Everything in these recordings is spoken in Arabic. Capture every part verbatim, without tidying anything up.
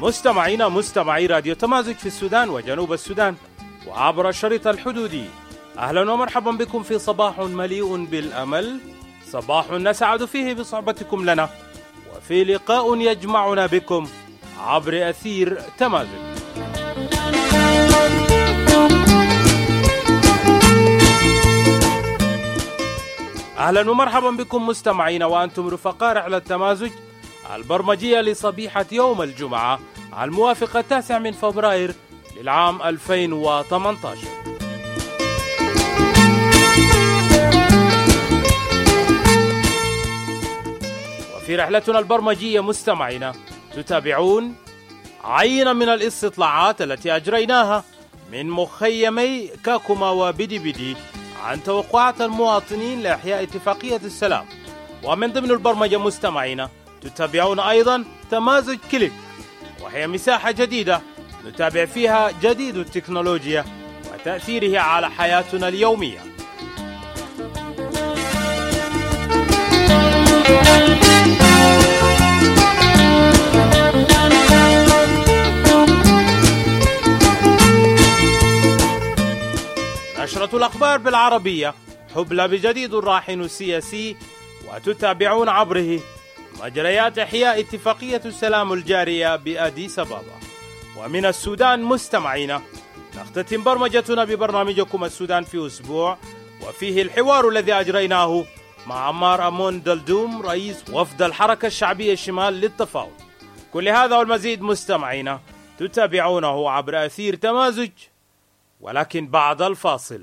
مستمعينا مستمعي راديو تمازج في السودان وجنوب السودان وعبر الشريط الحدودي، أهلا ومرحبا بكم في صباح مليء بالأمل، صباح نسعد فيه بصحبتكم لنا، وفي لقاء يجمعنا بكم عبر أثير تمازج. أهلا ومرحبا بكم مستمعين وأنتم رفقاء رحلة التمازج البرمجية لصبيحة يوم الجمعة الموافق التاسع من فبراير للعام ألفين وثمانية عشر. وفي رحلتنا البرمجية مستمعين تتابعون عينة من الاستطلاعات التي أجريناها من مخيمي كاكوما وبيدي بيدي عن توقعات المواطنين لإحياء اتفاقية السلام. ومن ضمن البرمجة مستمعينا تتابعون أيضا تمازج كليك، وهي مساحة جديدة نتابع فيها جديد التكنولوجيا وتأثيره على حياتنا اليومية. نشرة الأخبار بالعربية حبلى بجديد الراحن السياسي، وتتابعون عبره مجريات إحياء اتفاقية السلام الجارية بأديس أبابا. ومن السودان مستمعين نختتم برمجتنا ببرنامجكم السودان في أسبوع، وفيه الحوار الذي أجريناه مع عمار أمون دلدوم رئيس وفد الحركة الشعبية الشمال للتفاوض. كل هذا والمزيد مستمعين تتابعونه عبر أثير تمازج، ولكن بعد الفاصل.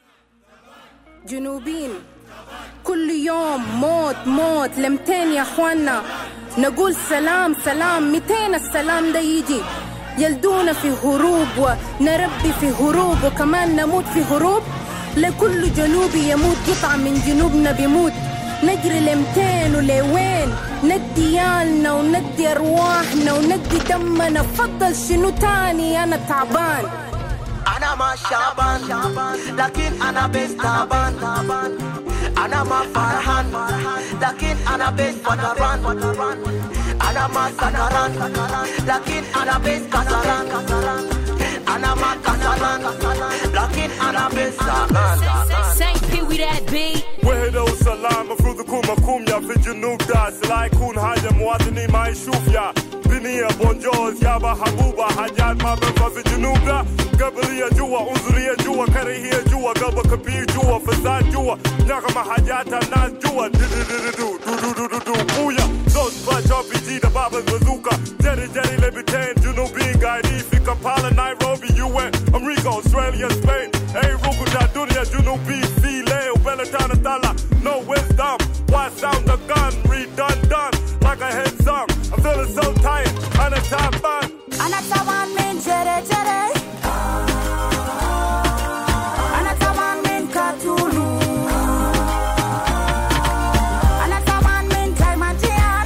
جنوبين كل يوم موت موت لمتين يا اخوانا، نقول سلام سلام متين السلام ده يجي، يلدونا في هروب ونربي في هروب وكمان نموت في هروب، لكل جنوبي يموت قطعة من جنوبنا بيموت، نجري لمتين ولوين ندي يالنا وندي أرواحنا وندي دمنا، فضل شنو تاني أنا تعبان، أنا ما شعبان لكن أنا بس تعبان، أنا ما فرحان لكن أنا بس فتران، أنا ما سكران لكن أنا بس كسران، أنا ما كسران لكن أنا بس سكران. وهدو سلام مفروض يكون مفهوم يا في الجنوب ده، سلا يكون حاجة مواطني ما يشوف يا بنية بونجوز يا بحبوبة، حاجات ما بنفع في الجنوب ده، قبلية جوا عنصرية جوا كراهية جوا قلب كبير جوا فساد جوا نغمة حاجات الناس جوا دو دو دو دو دو دو دو دو بويا زوج فاجا في جيدة باب البازوكا جري جري لبتين جنوبيين قاعدين في كامبالا نيروبي يو ان أمريكا أستراليا سبين أي روكو دا دنيا جنوبي في ليو بلتانا طالع no wisdom why sound the gun redundant like a hit song I'm feeling so tired أنا تعبان أنا تعبان من جري جري، أنا تعبان من كاتولو، أنا تعبان من كلماتيان،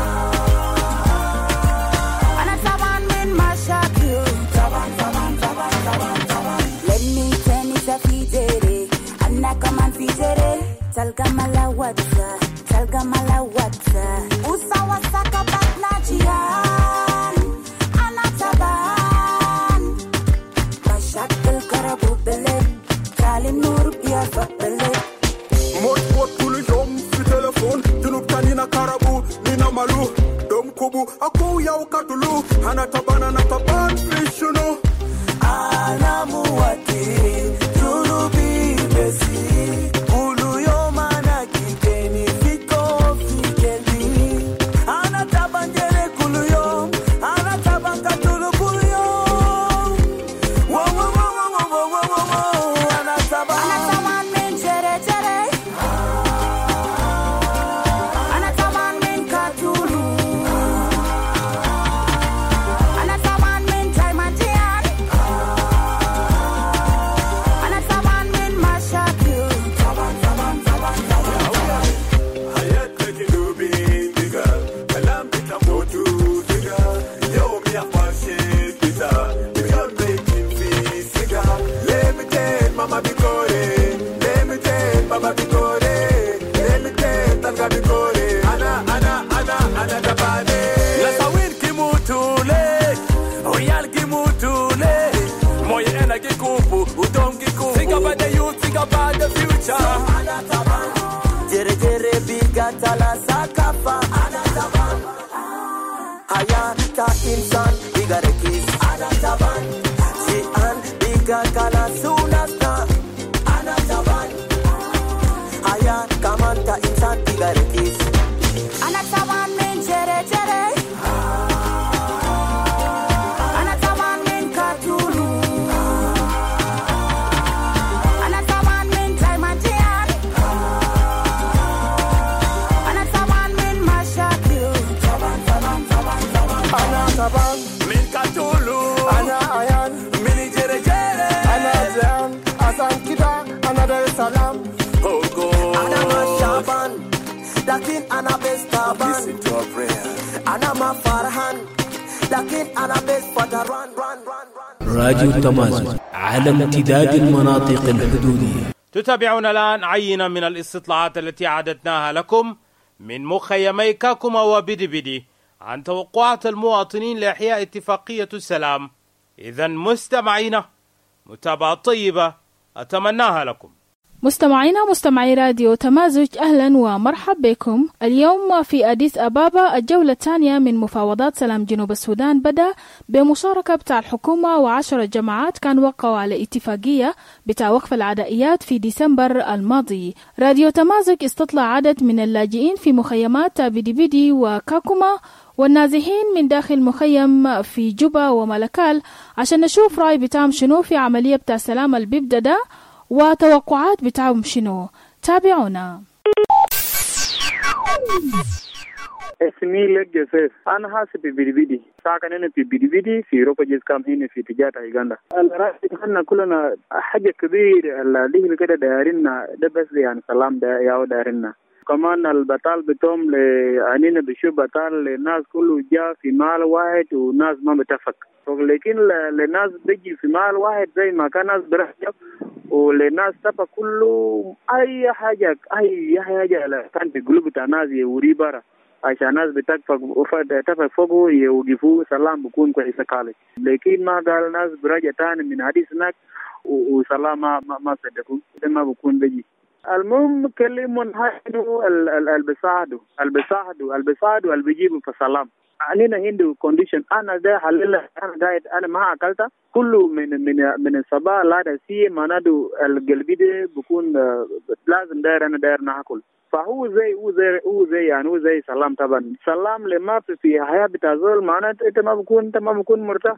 أنا تعبان من مشاكل، تعبان تعبان تعبان تعبان تعبان. Let me tell you في جري، أنا كمان في جري، تلقى ملاوتة تلقى ملاوتة، وسوا سكا بطناجيان، أنا تعبان، مشاكل كربو بلد، كالم نور بيافا بلد. موت موت كل يوم في تلفون جنوب تانينا كربو نينا مالو دوم كوبو أكو ياو كاتلو، أنا تعبان أنا تعبان في شنو، أنا مواتين جنوبي بسي كل يوم أنا كيكني في كوفي كلبي، أنا تعبان جري كل يوم، أنا تعبان كاتلو كل يوم، واو واو واو واو واو واو أنا تعبان، أنا تعبان من جري جري، أنا تعبان من كاتولو، أنا تعبان من كلماتيان، أنا تعبان من مشاكل، تعبان تعبان تعبان تعبان. حياتنا جنوبيين دقا كلام بتموتوا دقا يوم يا فاشل دقا دقا بيتين في سقا لمتين ماما بيكوري لمتين بابا بيكوري لمتين تلقى بيكوري أنا أنا أنا أنا دباني لا سوين كيموتوا ليك cha. Ana taban. Jere jere biga tala sakafa. Ana taban. Hayata insan biga rekis. Ana taban. Si an biga kala sunasta. Ana taban. Hayat kamanta insan biga rekis. Ana taban men jere jere. Min Katulu, Ana Ayan, Mini Jere Jere, Ana Jan, Asan Kita, Ana Dar es Salaam, Ogo. Ana Mashaban, Lakin Ana Bestaban, Listen to our prayer. Ana Mafarhan, Lakin Ana Best Fata run run run run. راديو تمازن على امتداد المناطق الحدودية. تتابعون الآن عينة من الاستطلاعات التي أعددناها لكم من مخيمي كاكوما وبيدي عن توقعات المواطنين لإحياء اتفاقية السلام. إذن مستمعينا، متابعة طيبة أتمناها لكم. مستمعينا مستمعي راديو تمازج، أهلا ومرحب بكم. اليوم في أديس أبابا الجولة الثانية من مفاوضات سلام جنوب السودان بدأ بمشاركة بتاع الحكومة وعشرة جماعات كان وقعوا على اتفاقية بتاع وقف العدائيات في ديسمبر الماضي. راديو تمازج استطلع عدد من اللاجئين في مخيمات بيدي بيدي وكاكوما والنازحين من داخل مخيم في جوبا وملكال عشان نشوف رأي بتاعهم شنو في عملية بتاع السلام اللي بيبدأ ده وتوقعات بتاعهم شنو. تابعونا. اسمي لك جسيف. أنا حاسب في بيدي ساكن هنا في بيدي في روبا جيس كام هنا في تجارة أوغندا. الرأي إحنا كلنا حاجة كبيرة اللي كده دايرنا ده بس يعني سلام ده ياو دايرنا. كمان البطال بتوم لأنينا بشوف بطال للناس كله جاء في مال واحد وناس ما متفق، لكن للناس بيجي في مال واحد زي ما كان ناس برجع وللناس تبقى كله أي حاجة أي حاجة كان في قلوب الناس يوري برا عشان الناس بتتفق تتفق فوقه يوقفوا سلام بكون كويس خالص، لكن ما قال الناس برجع تاني من حديث هناك وسلام ما ما صدقوا ما بكون بيجي. المهم كلمون هاينو البساعدو البساعدو البساعدو اللي بيجيبوا في السلام. أنا هندو كونديشن أنا ده حلل أنا قاعد أنا ما أكلته كله من من من الصباح لا سي منادو القلبي ده بكون لازم داير أنا داير ناكل، فهو زي هو زي هو زي يعني هو زي سلام. طبعا سلام لما في في حياة بتازول معناته أنت ما بكون أنت ما بكون مرتاح.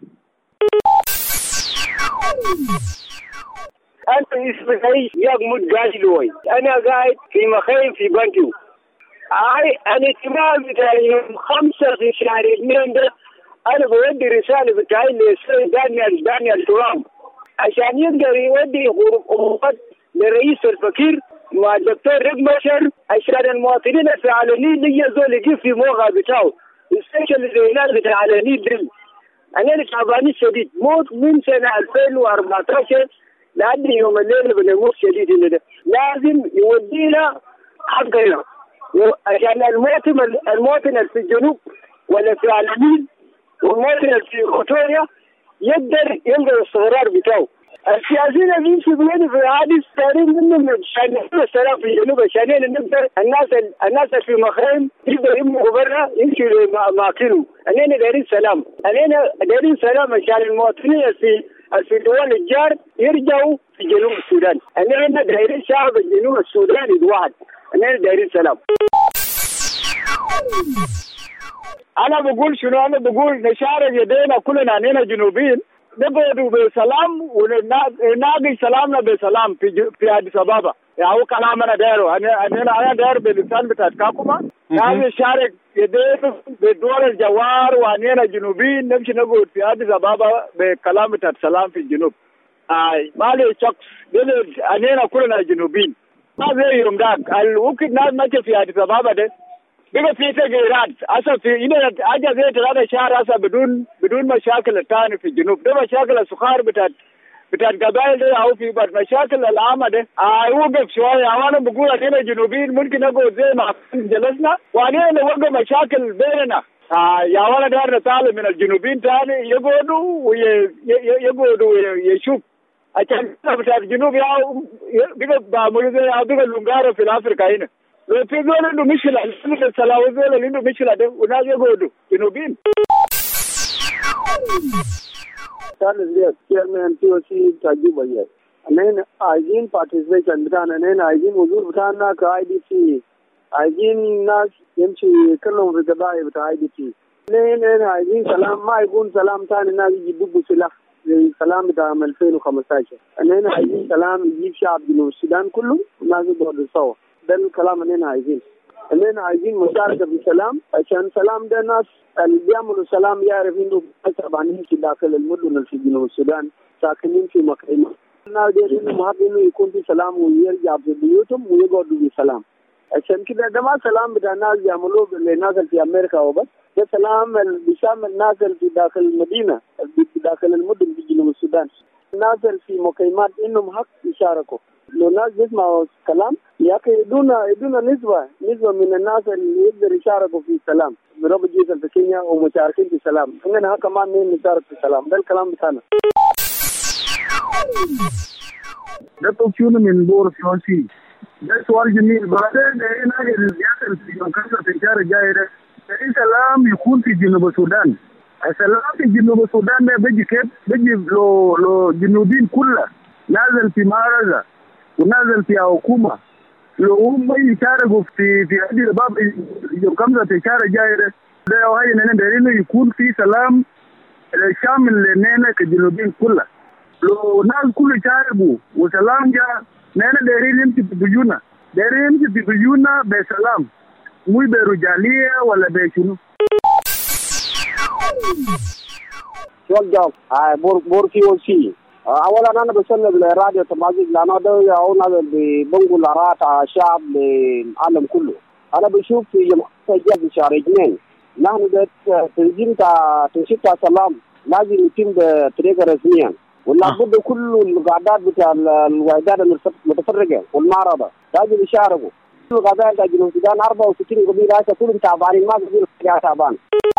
أنت اسمي يغمد قايلوي أنا قاعد في مخيم في بانكيو. أي أنا اهتمام بتاعي يوم خمسة في شهر اثنين ده أنا بودي رسالة بتاعي للسيد دانيال دانيال ترامب عشان يقدر يودي خطوات لرئيس الفقير مع الدكتور ريك ماشر عشان المواطنين الفعلانين اللي يزول يجيب في موقع بتاعه السيشن اللي بتاع الفعلانين دل. أنا تعبان شديد موت من سنة ألفين وأربعة عشر لأن يوم الليل بنموت شديد ده لازم يودينا حقنا عشان المواطن المواطن في الجنوب ولا في العالمين والمواطن في إيكواتوريا يقدر يلقى الاستقرار بتاعه. السياسيين اللي يمشوا بيني في عادي ستارين منهم عشان يحصل السلام في الجنوب عشان نقدر الناس الناس في مخيم يقدروا يمشوا برا يمشوا لماكلهم. أنا دايرين سلام أنا دايرين سلام عشان المواطنين في في دول الجار يرجعوا في جنوب السودان. أنا دايرين شعب الجنوب السوداني واحد. أنا دايرين سلام. أنا بقول شنو أنا بقول نشارك يدينا كلنا أننا جنوبيين نقعدوا بسلام ونناقش سلامنا بسلام في في أديس أبابا. يعني هو كلام أنا دايره أنا أنا أنا داير باللسان بتاع كاكوما نحن نشارك يدينا بدول الجوار وأننا جنوبيين نمشي نقعد في أديس أبابا بكلام بتاع سلام في الجنوب. آي ما لي شخص أننا كلنا جنوبيين ما زي يوم داك الوقت ناس ما في أديس أبابا ده بقى في تغييرات أصلا في هنا أجا زي ثلاثة شهر أصلا بدون بدون مشاكل تاني في الجنوب ده مشاكل السخار بتاعت بتاعت قبائل ده أو في بعض مشاكل العامة ده آه وقف شوية. أنا بقول أننا جنوبيين ممكن نقول زي ما جلسنا وأنا نوقف مشاكل بيننا. آه يا ولد دار نطالب من الجنوبيين تاني يقعدوا ويقعدوا ويشوف عشان بتاع الجنوب يا بيبقى بعملوا زي بيبقى لونجارو في افريقيا هنا. لو في دول عنده مشكله اللي السلاوي دول اللي عنده مشكله ده وناس يقعدوا جنوبين. ثالث زياد chairman P O C تعجب وياه. أنا عايزين participation بتاعنا، أنا عايزين وجود بتاعنا ك I D C، عايزين ناس يمشي يتكلموا في القضايا بتاع I D C. أنا عايزين سلام، ما يكون سلام ثاني الناس يجيبوا سلاح زي السلام بتاع ألفين وخمسة عشر. أنا عايزين سلام يجيب شعب جنوب السودان كله الناس يقعدوا سوا. ده الكلام اللي أنا عايزين. أننا عايزين مشاركة في السلام عشان السلام ده ناس اللي بيعملوا سلام يعرف إنه طبعا في داخل المدن في جنوب السودان ساكنين في مكيمة. الناس دي إنه إنه يكون في سلام ويرجع في بيوتهم ويقعدوا في سلام. عشان كده ده ما سلام بتاع الناس بيعملوه للناس اللي في أمريكا وبس. ده سلام اللي بيشامل الناس اللي في داخل المدينة في داخل المدن في جنوب السودان. الناس اللي في مكيمات إنهم حق يشاركوا. لو الناس يسمعوا الكلام يا أخي يدونا يدونا نسبة نسبة من الناس اللي يقدر يشاركوا في السلام بربع جيزة في كينيا ومشاركين في السلام. إننا كمان نين نشارك في السلام. ده الكلام بتاعنا. ده توكيونه من بور سياسي. ده سؤال جميل. بعدين هنا الزيادة في مكانة التجارة الجاية ده السلام يكون في جنوب السودان. السلام في جنوب السودان ده بيجي كيف؟ بيجي لو لو جنوبين كلها نازل في معرضة ونازل في حكومة. لو هم يشاركوا في في هذه الباب يوم التجارة الجاية ده ده وهي إننا دايرين يكون في سلام شامل لنا كجنوبين كلها. لو ناس كل يشاركوا وسلام جاء نحن دايرين نمشي بيجونا دايرين نمشي بيجونا بسلام مو برجالية ولا بشنو. شو الجواب؟ آه بور بور في أو سي. أولا أنا بسلم لراديو تمازيغ لأنه ده يعون هذا بنقول آراء الشعب العالم كله. أنا بشوف في يوم الجاي في شهر اثنين نحن ده تنظيم تا تنشيط السلام لازم يتم بطريقة رسمية. ولا بد كل القعدات بتاع الوحدات المتفرقة والمعارضة لازم يشاركوا. كل القضايا بتاع جنوب السودان أربعة وستين قبيلة هسه كلهم تعبانين ما قبيلة فيها تعبان.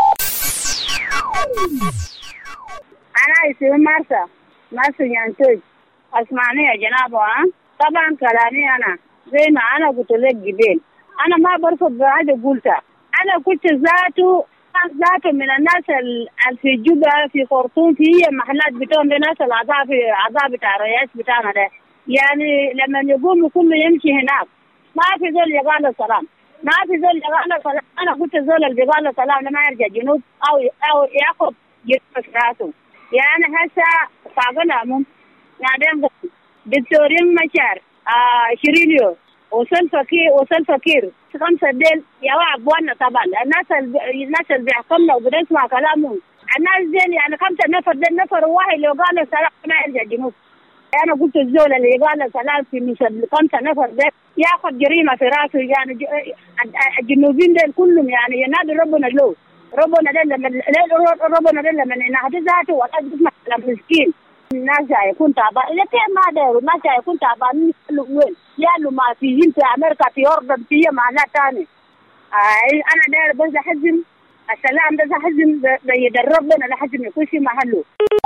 أنا اسمي مارسا مارسا ينتج اسمعني يا جنابه. ها طبعا كلامي أنا زي ما أنا قلت لك قبل أنا ما برفض بهذا قلتها. أنا كنت ذاته ذاته من الناس اللي في جوبا في خرطوم في محلات بتوعهم الناس الأعضاء في أعضاء بتاع الرئيس بتاعنا ده يعني لما يقوم كله يمشي هناك ما في زول يقال السلام ما في زول يقال السلام. أنا قلت زول اللي يقال السلام لما يرجع جنوب أو أو يأخذ جنوب راسه يعني هسه فاقنا مم يعني دكتورين مشار آه شيرينيو وصل فكير وصل فكير خمسة ديل يا أبوانا طبعا الناس الناس اللي بيحكمنا وبنسمع كلامهم الناس ديل يعني خمسة نفر ديل نفر واحد لو قال السلام ما يرجع جنوب. أنا قلت الزول اللي قال السلام في مثل خمسة نفر ديل يأخذ جريمة في راسه يعني الجنوبين ديل كلهم يعني ينادي ربنا له ربنا ديل لما ربنا ديل لما ينادي ذاته ولا بيسمع كلام مسكين الناس هيكون تعبان. إذا كان ما داروا الناس هيكون تعبانين وين يالو ما فيهم في أمريكا في أوروبا في معناه تاني. آه أنا داير بس أحزم السلام ده أحزم بيد ربنا لحزم يكون في محله.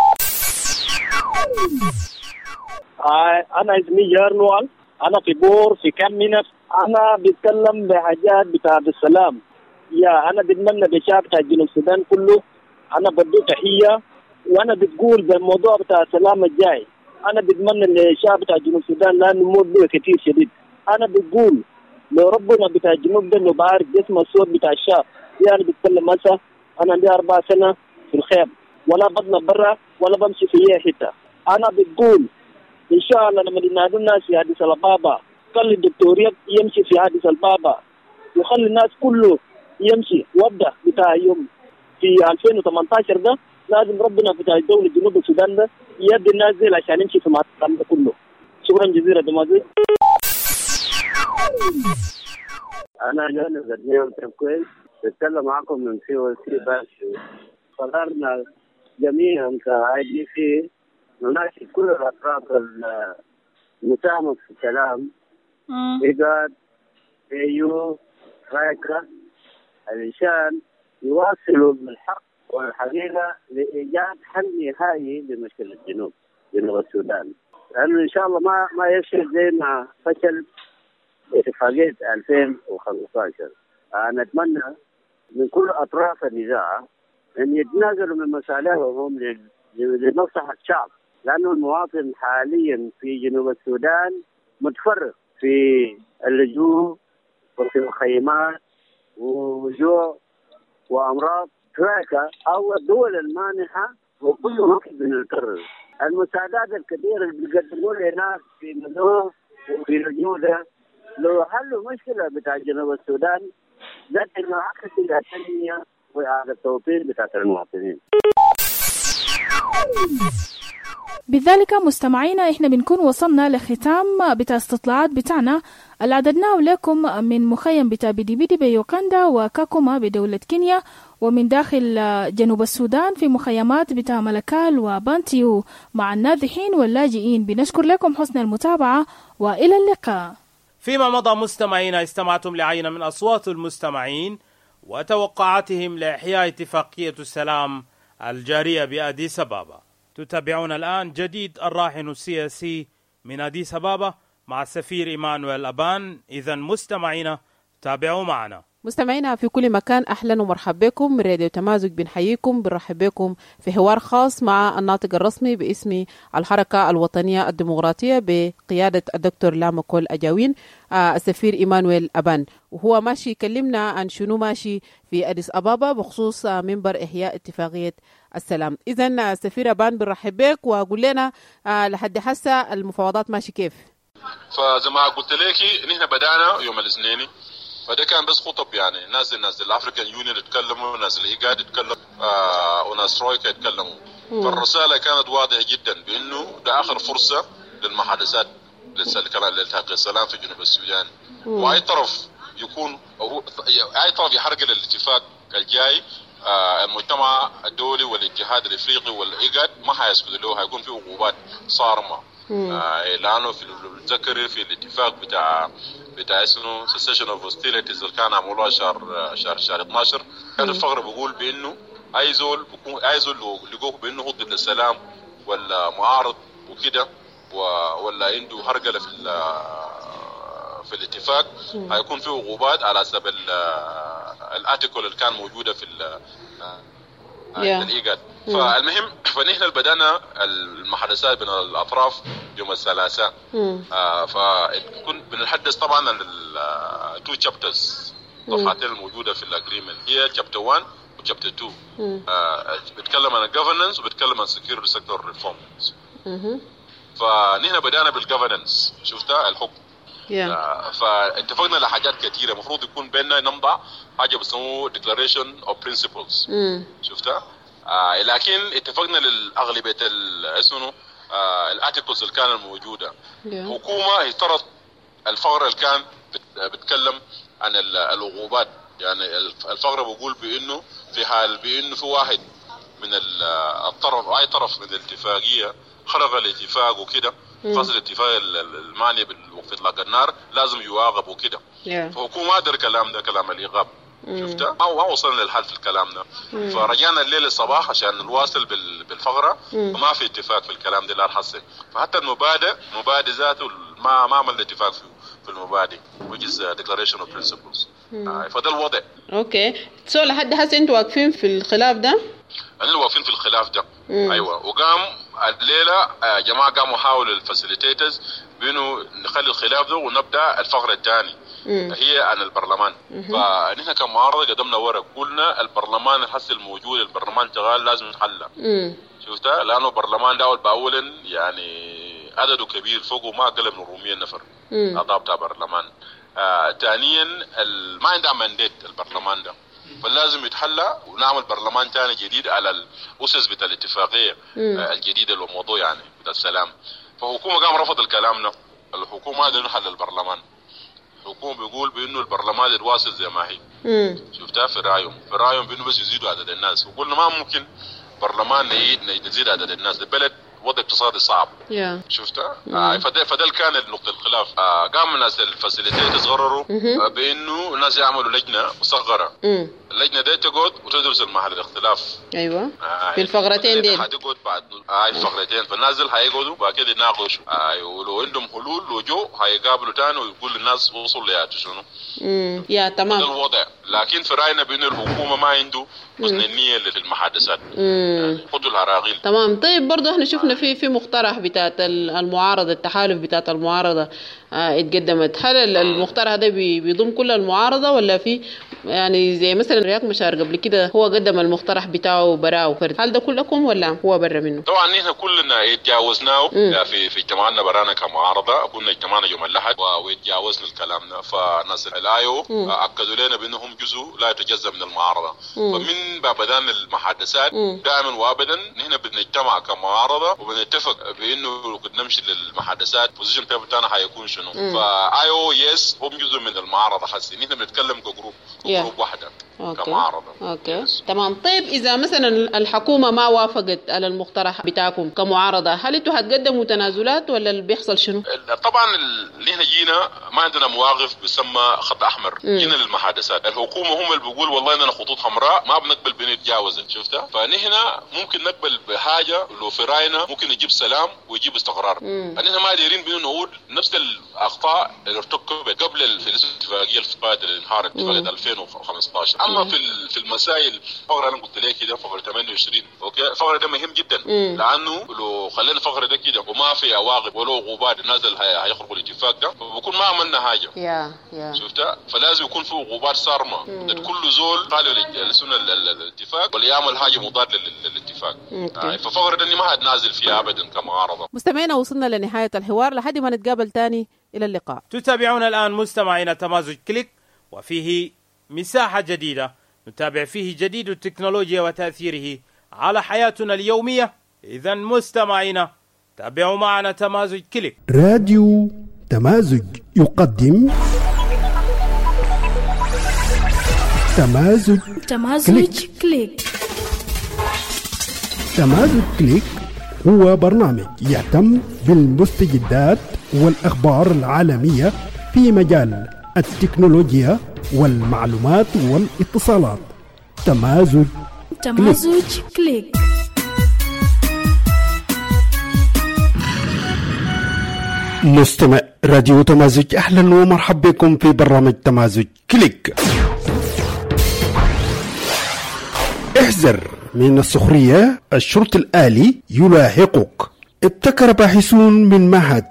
آه أنا اسمي جارنوال أنا في بور في كم منف أنا بتكلم بحاجات بتاع السلام يا أنا بتمنى بشعب بتاع جنوب السودان كله. أنا بدو تحية وانا بتقول بالموضوع بتاع السلام الجاي انا بتمنى للشعب بتاع جنوب السودان لانه موت به كثير شديد. انا بقول لو ربنا بتاع الجنوب ده لو بعرف يسمع الصوت بتاع الشعب يعني بتكلم هسه انا عندي اربع سنه في الخيم ولا بطلع برا ولا بمشي في اي حته. انا بقول ان شاء الله لما ينادوا الناس في حديث البابا خلي الدكتوريات يمشي في حديث البابا وخلي الناس كله يمشي وابدا بتاع يوم في ألفين وثمانية عشر ده لازم ربنا بتاع الدولة جنوب السودان ده يدي الناس دي عشان يمشي في الكلام ده كله. شكرا جزيلا دمازي. أنا جانب اليوم كويس بتكلم معكم من سي او سي باشا. قررنا جميعا كاي دي سي نناشد كل الأطراف المساهمة في السلام إيجاد ايو رايكا علشان يواصلوا بالحق والحقيقة لإيجاد حل نهائي لمشكلة الجنوب جنوب السودان. لأنه إن شاء الله ما ما يفشل زي ما فشل اتفاقية ألفين وخمسة عشر. أنا أتمنى من كل أطراف النزاع أن يتنازلوا من مصالحهم لمصلحة الشعب، لأنه المواطن حاليا في جنوب السودان متفرغ في اللجوء وفي المخيمات وجوع وأمراض تراكة أو الدول المانحة، وكل وقت بنكرر المساعدات الكثيرة اللي بيقدموا لنا في مدوه وفي الجودة. لو حلوا مشكلة بتاع جنوب السودان ده انعكس إلى التنمية وإعادة التوطين بتاع المواطنين. بذلك مستمعينا احنا بنكون وصلنا لختام بتاع استطلاعات بتاعنا اللي عددناه لكم من مخيم بتاع بيدي بيدي بيوغندا وكاكوما بدولة كينيا، ومن داخل جنوب السودان في مخيمات بتاع ملكال وبانتيو مع النازحين واللاجئين. بنشكر لكم حسن المتابعة وإلى اللقاء. فيما مضى مستمعينا استمعتم لعينة من أصوات المستمعين وتوقعاتهم لإحياء اتفاقية السلام الجارية بأديس أبابا. تتابعون الآن جديد الراهن السياسي من أديس أبابا مع السفير إيمانويل أبان. إذن مستمعينا تابعوا معنا. مستمعينا في كل مكان، أهلا ومرحبا بكم من راديو تمازج. بنحييكم بنرحب بكم في حوار خاص مع الناطق الرسمي باسم الحركة الوطنية الديمقراطية بقيادة الدكتور لامكول أجاوين، آه السفير إيمانويل أبان، وهو ماشي يكلمنا عن شنو ماشي في أديس أبابا بخصوص آه منبر إحياء اتفاقية السلام. إذن آه السفير أبان بنرحب بك وقول لنا آه لحد هسه المفاوضات ماشي كيف؟ فزي ما قلت لك نحن بدأنا يوم الاثنين، فده كان بس خطب يعني ناس ناس الافريكان يونيون يتكلموا، ناس الايجاد يتكلموا، آه وناس رويكا يتكلموا. فالرساله كانت واضحه جدا بانه ده اخر فرصه للمحادثات للتحقيق السلام في جنوب السودان، واي طرف يكون اي طرف يحرق الاتفاق الجاي آه المجتمع الدولي والاتحاد الافريقي والايجاد ما حيسكتوا له، هيكون في عقوبات صارمه. آه لانه في بتذكر في الاتفاق بتاع بتاع اسمه cessation of hostilities اللي كان عملوها شهر شهر شهر اثناشر، كان الفقره بيقول بانه اي زول بيكون اي زول لقوه بانه هو ضد السلام ولا معارض وكده ولا عنده هرجله في في الاتفاق هيكون في عقوبات على حسب الارتيكل اللي كان موجوده في الايجاد. فالمهم فنحن بدأنا المحادثات بين الأطراف يوم الثلاثاء، آه فكن بنتحدث طبعا عن التو تشابترز صفحتين الموجودة في الأجريمنت، هي تشابتر واحد وتشابتر اثنين. آه بتكلم عن الجوفرنس وبتكلم عن security sector reforms. فنحن بدأنا بالجوفرنس، شفتها الحكم. Yeah. آه فاتفقنا على حاجات كثيرة، مفروض يكون بيننا نمضى حاجة بسموه declaration of principles. mm. شفتها؟ آه لكن اتفقنا للأغلبية اسمه آه الارتيكلز اللي كانت موجودة. yeah. حكومة اعترض الفقرة اللي كان بتكلم عن العقوبات، يعني الفقرة بيقول بأنه في حال بأنه في واحد من الطرف أي طرف من الاتفاقية خرق الاتفاق وكده، فصل الاتفاق المعني بوقف اطلاق النار لازم يعاقب وكده. yeah. فحكومة هذا الكلام ده كلام الإيقاب. شفتها؟ ما ما وصلنا للحل في الكلام ده. مم. فرجعنا الليل الصباح عشان نواصل بالفقرة، وما في اتفاق في الكلام ده لا حصل. فحتى المبادئ مبادئ ذاته ما ما عمل اتفاق في في المبادئ which is declaration of principles. آه فده الوضع. اوكي سو لحد هسه انتوا واقفين في الخلاف ده؟ احنا واقفين في الخلاف ده. مم. ايوه وقام الليله يا جماعه قاموا حاولوا الفاسيليتيترز بانه نخلي الخلاف ده ونبدا الفقره الثاني هي عن البرلمان. فنحن كمعارضه قدمنا ورق قلنا البرلمان الحس الموجود البرلمان شغال لازم يتحل. شفتها؟ لانه البرلمان ده اول باولا يعني عدده كبير فوقه ما اقل من أربعمية نفر اعضاء بتاع برلمان. آه ثانيا ما عنده مانديت البرلمان ده، فلازم يتحلى ونعمل برلمان ثاني جديد على الاسس بتاع الاتفاقيه آه الجديده الموضوع يعني بتاع السلام. فالحكومه قام رفض الكلام ده، الحكومه هذا نحل البرلمان. الحكومه بيقول بانه البرلمان يتواصل زي ما هي. شفتها في رايهم في رايهم بانه بس يزيدوا عدد الناس، وقلنا ما ممكن برلمان يزيد عدد الناس، البلد وضع اقتصادي صعب. yeah. شفتها؟ آه فده فده كان نقطه الخلاف. آه قام الناس الفاسيليتيترز قرروا آه بانه الناس يعملوا لجنه مصغره اللجنه دي تقعد وتدرس المحل الاختلاف. ايوه آه في الفقرتين دي هتقعد بعد هاي آه الفقرتين، فالناس هيقعدوا بعد كده يناقشوا آه ولو عندهم حلول لو جو هيقابلوا تاني ويقول للناس وصلوا لياتوا شنو. امم يا تمام هذا الوضع. لكن في راينا بان الحكومه ما عنده حسن النيه اللي في المحادثات، امم خطوا العراقيل. تمام. طيب برضه احنا شفنا في في مقترح بتاعت المعارضه، التحالف بتاعت المعارضه اه اتقدمت. هل المقترح ده بيضم كل المعارضه ولا في يعني زي مثلا رياض مشار قبل كده هو قدم المقترح بتاعه براو فرد، هل ده كلكم ولا هو برا منه؟ طبعا نحن كلنا اتجاوزناه في في اجتماعنا برانا كمعارضه، كنا اجتماعنا يوم الاحد واتجاوزنا الكلام ده، فناس الايو اكدوا لنا بانهم جزء لا يتجزا من المعارضه. مم. فمن باب المحادثات دائما وابدا نحن بنجتمع كمعارضه وبنتفق بانه لو كنا نمشي للمحادثات بوزيشن بيبر بتاعنا حيكون شنو. فايو يس هم جزء من المعارضه حسي، نحن بنتكلم كجروب جروب واحده أوكي. كمعارضه. اوكي yes. تمام. طيب اذا مثلا الحكومه ما وافقت على المقترح بتاعكم كمعارضه، هل انتوا هتقدموا تنازلات ولا اللي بيحصل شنو؟ طبعا اللي احنا جينا ما عندنا مواقف بسمى خط احمر. مم. جينا للمحادثات، الحكومه هم اللي بيقول والله اننا خطوط حمراء ما بنقبل بنتجاوزها، شفتها؟ فنحن ممكن نقبل بحاجه لو في راينا ممكن نجيب سلام ويجيب استقرار. نحن ما دايرين بانه نقول نفس الاخطاء اللي ارتكبت قبل الاتفاقيه الفقاده اللي انهارت اتفاقيه ألفين وخمسة عشر. اما في في المسائل فقره انا قلت لك كده فقره ثمانية وعشرين اوكي، الفقره ده مهم جدا. مم. لانه لو خلينا الفقره ده كده وما في عواقب ولو عقوبات الناس اللي هيخرجوا الاتفاق ده بكون ما عملنا حاجه. يا يا شفتها؟ فلازم يكون في عقوبات صارمه ضد كل زول قالوا لسنه الاتفاق ولا يعمل حاجه مضاده للاتفاق. آه ففقره دي ما هتنازل فيها ابدا كمعارضه. مستمعينا وصلنا لنهايه الحوار، لحد ما نتقابل تاني الى اللقاء. تتابعون الان مستمعينا تمازج كليك، وفيه مساحه جديده نتابع فيه جديد التكنولوجيا وتاثيره على حياتنا اليوميه. اذا مستمعينا تابعوا معنا تمازج كليك. راديو تمازج يقدم تمازج تمازج كليك, كليك. تمازج كليك هو برنامج يهتم بالمستجدات والأخبار العالمية في مجال التكنولوجيا والمعلومات والاتصالات. تمازج تمازج كليك, كليك. مستمع راديو تمازج، أهلا ومرحبا بكم في برنامج تمازج كليك. احذر من السخرية، الشرط الآلي يلاحقك. ابتكر باحثون من معهد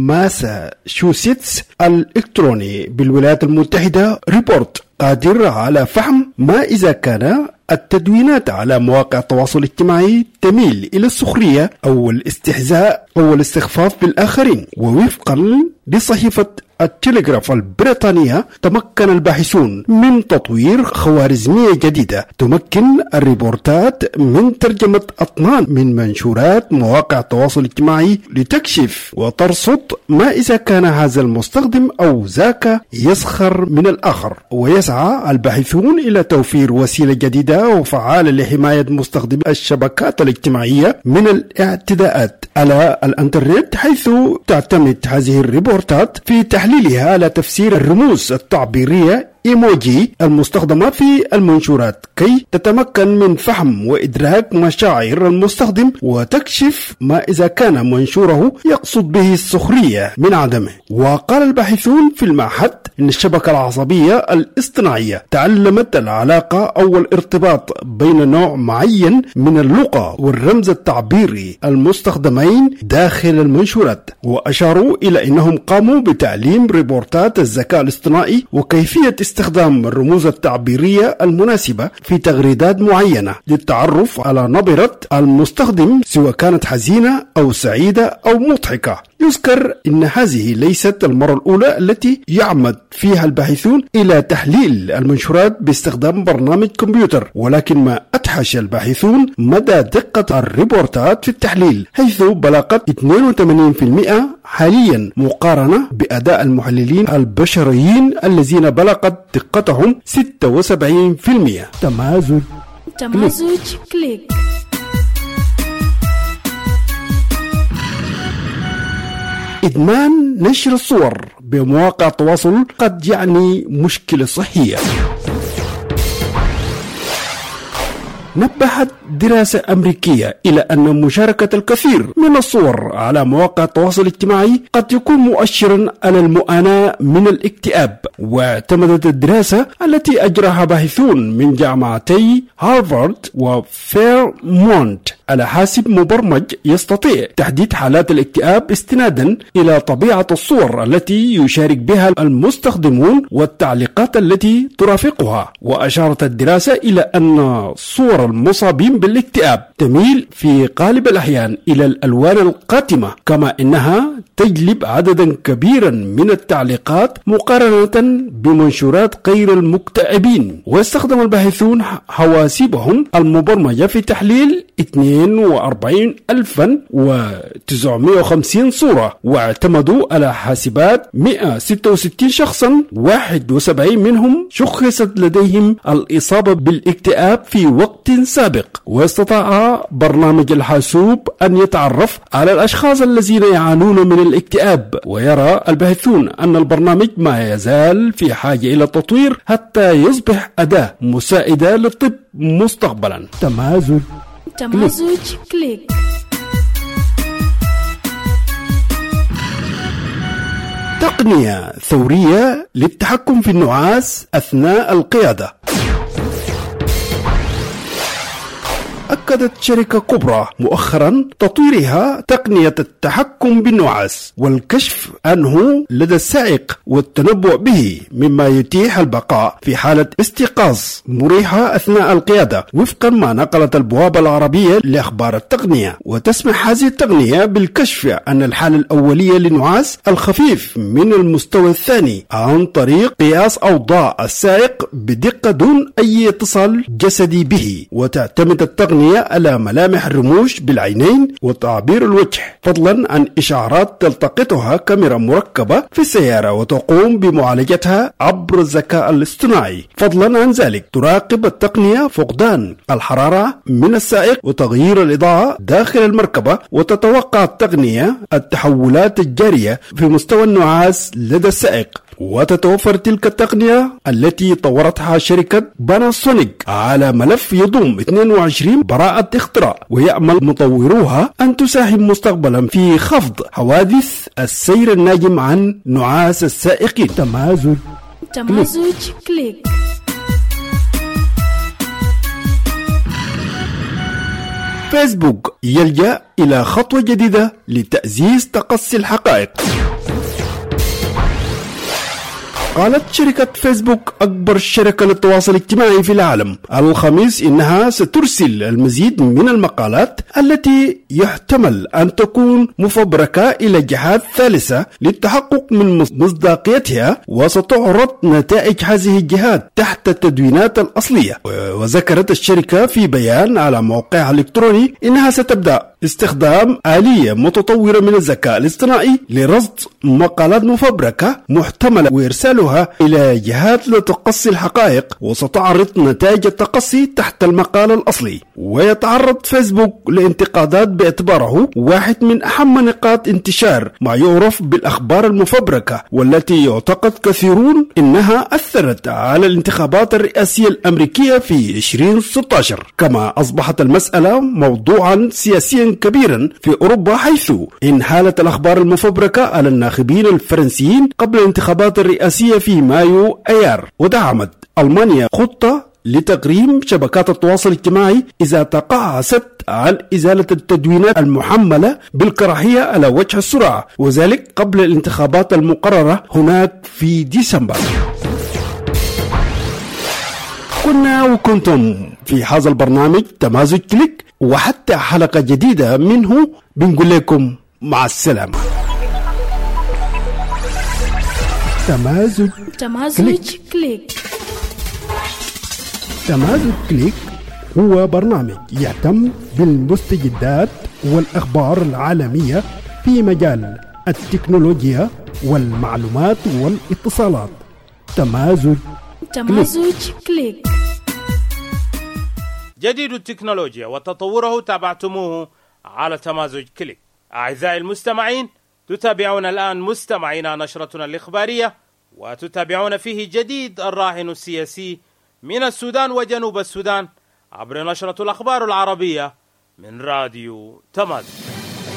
ماساتشوستس الإلكتروني بالولايات المتحدة ريبورت قادر على فهم ما إذا كان التدوينات على مواقع التواصل الاجتماعي تميل إلى السخرية أو الاستهزاء أو الاستخفاف بالآخرين. ووفقا لصحيفة التلغراف البريطانية، تمكن الباحثون من تطوير خوارزمية جديدة تمكن الريبورتات من ترجمة أطنان من منشورات مواقع التواصل الاجتماعي لتكشف وترصد ما إذا كان هذا المستخدم أو ذاك يسخر من الآخر. ويسعى الباحثون إلى توفير وسيلة جديدة وفعالة لحماية مستخدمي الشبكات الاجتماعية من الاعتداءات على الانترنت، حيث تعتمد هذه الريبورتات في تحليلها على تفسير الرموز التعبيرية إيموجي المستخدمة في المنشورات كي تتمكن من فهم وإدراك مشاعر المستخدم وتكشف ما إذا كان منشوره يقصد به السخرية من عدمه. وقال الباحثون في المعهد إن الشبكة العصبية الاصطناعية تعلمت العلاقة أو الارتباط بين نوع معين من اللغة والرمز التعبيري المستخدمين داخل المنشورات. وأشاروا إلى أنهم قاموا بتعليم ريبورتات الذكاء الاصطناعي وكيفية استخدام الرموز التعبيرية المناسبة في تغريدات معينة للتعرف على نبرة المستخدم سواء كانت حزينة أو سعيدة أو مضحكة. يذكر أن هذه ليست المرة الأولى التي يعمد فيها الباحثون إلى تحليل المنشورات باستخدام برنامج كمبيوتر، ولكن ما أدهش الباحثون مدى دقة الريبورتات في التحليل، حيث بلغت اثنين وثمانين بالمئة حاليا مقارنة بأداء المحللين البشريين الذين بلغت دقتهم ستة وسبعين بالمئة. تمازج تمازج كليك. إدمان نشر الصور بمواقع التواصل قد يعني مشكلة صحية. نبهت دراسة أمريكية إلى أن مشاركة الكثير من الصور على مواقع التواصل الاجتماعي قد يكون مؤشرا على المعاناة من الاكتئاب. واعتمدت الدراسة التي أجراها باحثون من جامعتي هارفارد وفيرمونت على حاسب مبرمج يستطيع تحديد حالات الاكتئاب استنادا إلى طبيعة الصور التي يشارك بها المستخدمون والتعليقات التي ترافقها. وأشارت الدراسة إلى أن صور المصابين بالاكتئاب تميل في غالب الأحيان إلى الألوان القاتمة، كما إنها تجلب عددا كبيرا من التعليقات مقارنة بمنشورات غير المكتئبين. واستخدم الباحثون حواسيبهم المبرمجة في تحليل اثنين وأربعين ألفا وتسعمائة وخمسين صورة، واعتمدوا على حاسبات مئة وستة وستين شخصا، واحد وسبعين منهم شخصت لديهم الإصابة بالاكتئاب في وقت سابق. واستطاع برنامج الحاسوب أن يتعرف على الأشخاص الذين يعانون من الاكتئاب. ويرى الباحثون أن البرنامج ما يزال في حاجة إلى التطوير حتى يصبح أداة مساعدة للطب مستقبلا. تمازج تمازج كليك. تقنية ثورية للتحكم في النعاس أثناء القيادة. أكدت شركة كبرى مؤخرا تطويرها تقنية التحكم بالنعاس والكشف عنه لدى السائق والتنبؤ به، مما يتيح البقاء في حالة استيقاظ مريحة أثناء القيادة، وفقا ما نقلت البوابة العربية لأخبار التقنية. وتسمح هذه التقنية بالكشف عن الحالة الأولية للنعاس الخفيف من المستوى الثاني عن طريق قياس أوضاع السائق بدقة دون أي اتصال جسدي به. وتعتمد التقنية على ملامح الرموش بالعينين وتعبير الوجه، فضلا عن إشعارات تلتقطها كاميرا مركبة في السيارة وتقوم بمعالجتها عبر الذكاء الاصطناعي. فضلا عن ذلك تراقب التقنية فقدان الحرارة من السائق وتغيير الإضاءة داخل المركبة، وتتوقع التقنية التحولات الجارية في مستوى النعاس لدى السائق. وتتوفر تلك التقنية التي طورتها شركة باناسونيك على ملف يضم اثنين وعشرين براءة اختراع، ويأمل مطوروها أن تساهم مستقبلا في خفض حوادث السير الناجم عن نعاس السائقين. تمازج تمازج كليك. فيسبوك يلجأ إلى خطوة جديدة لتأسيس تقصي الحقائق. قالت شركة فيسبوك أكبر شركة للتواصل الاجتماعي في العالم الخميس إنها سترسل المزيد من المقالات التي يحتمل أن تكون مفبركة إلى جهات ثالثة للتحقق من مصداقيتها، وستعرض نتائج هذه الجهات تحت التدوينات الأصلية. وذكرت الشركة في بيان على موقعها الإلكتروني إنها ستبدأ استخدام آلية متطورة من الذكاء الاصطناعي لرصد مقالات مفبركة محتملة وإرسالها إلى جهات لتقصي الحقائق، وستعرض نتائج التقصي تحت المقال الأصلي. ويتعرض فيسبوك لانتقادات باعتباره واحد من أهم نقاط انتشار ما يعرف بالأخبار المفبركة، والتي يعتقد كثيرون إنها أثرت على الانتخابات الرئاسية الأمريكية في ألفين وستة عشر. كما أصبحت المسألة موضوعا سياسيا كبيرا في أوروبا، حيث انحالت الأخبار المفبركة على الناخبين الفرنسيين قبل الانتخابات الرئاسية في مايو أيار. ودعمت ألمانيا خطة لتقريم شبكات التواصل الاجتماعي إذا تقاعست عن إزالة التدوينات المحملة بالكراهية على وجه السرعة، وذلك قبل الانتخابات المقررة هناك في ديسمبر. كنا وكنتم في هذا البرنامج تمازج كليك، وحتى حلقة جديدة منه بنقول لكم مع السلامة. تمازج تمازج كليك, كليك. تمازج كليك هو برنامج يهتم بالمستجدات والأخبار العالمية في مجال التكنولوجيا والمعلومات والاتصالات. تمازج تمازج كليك. جديد التكنولوجيا وتطوره تابعتموه على تمازج كليك. أعزائي المستمعين، تتابعون الآن مستمعينا نشرتنا الإخبارية، وتتابعون فيه جديد الراهن السياسي من السودان وجنوب السودان عبر نشرة الأخبار العربية من راديو تمازج.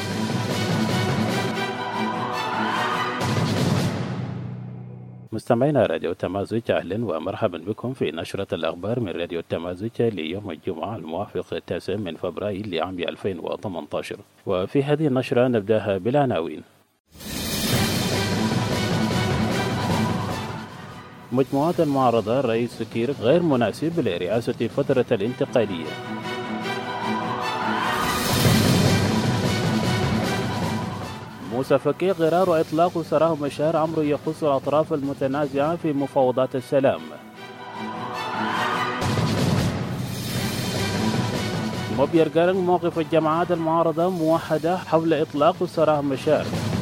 مستمعينا راديو تمازج، أهلا ومرحبا بكم في نشرة الأخبار من راديو تمازج ليوم الجمعة الموافق التاسع من فبراير لعام ألفين وثمانية عشر. وفي هذه النشرة نبدأها بالعناوين. مجموعات المعارضة رئيس كير غير مناسب لرئاسة فترة الانتقالية. موسى فكي قرار إطلاق سراح مشار عمرو يخص الأطراف المتنازعة في مفاوضات السلام. موبير قرن موقف الجماعات المعارضة موحدة حول إطلاق سراح مشار.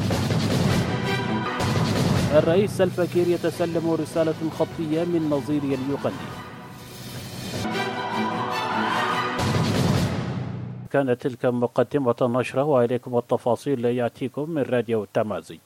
الرئيس سلفا كير يتسلم رسالة خطية من نظيره اليوغندي. كانت تلك مقدمة النشرة، وإليكم التفاصيل يأتيكم من راديو تمازج.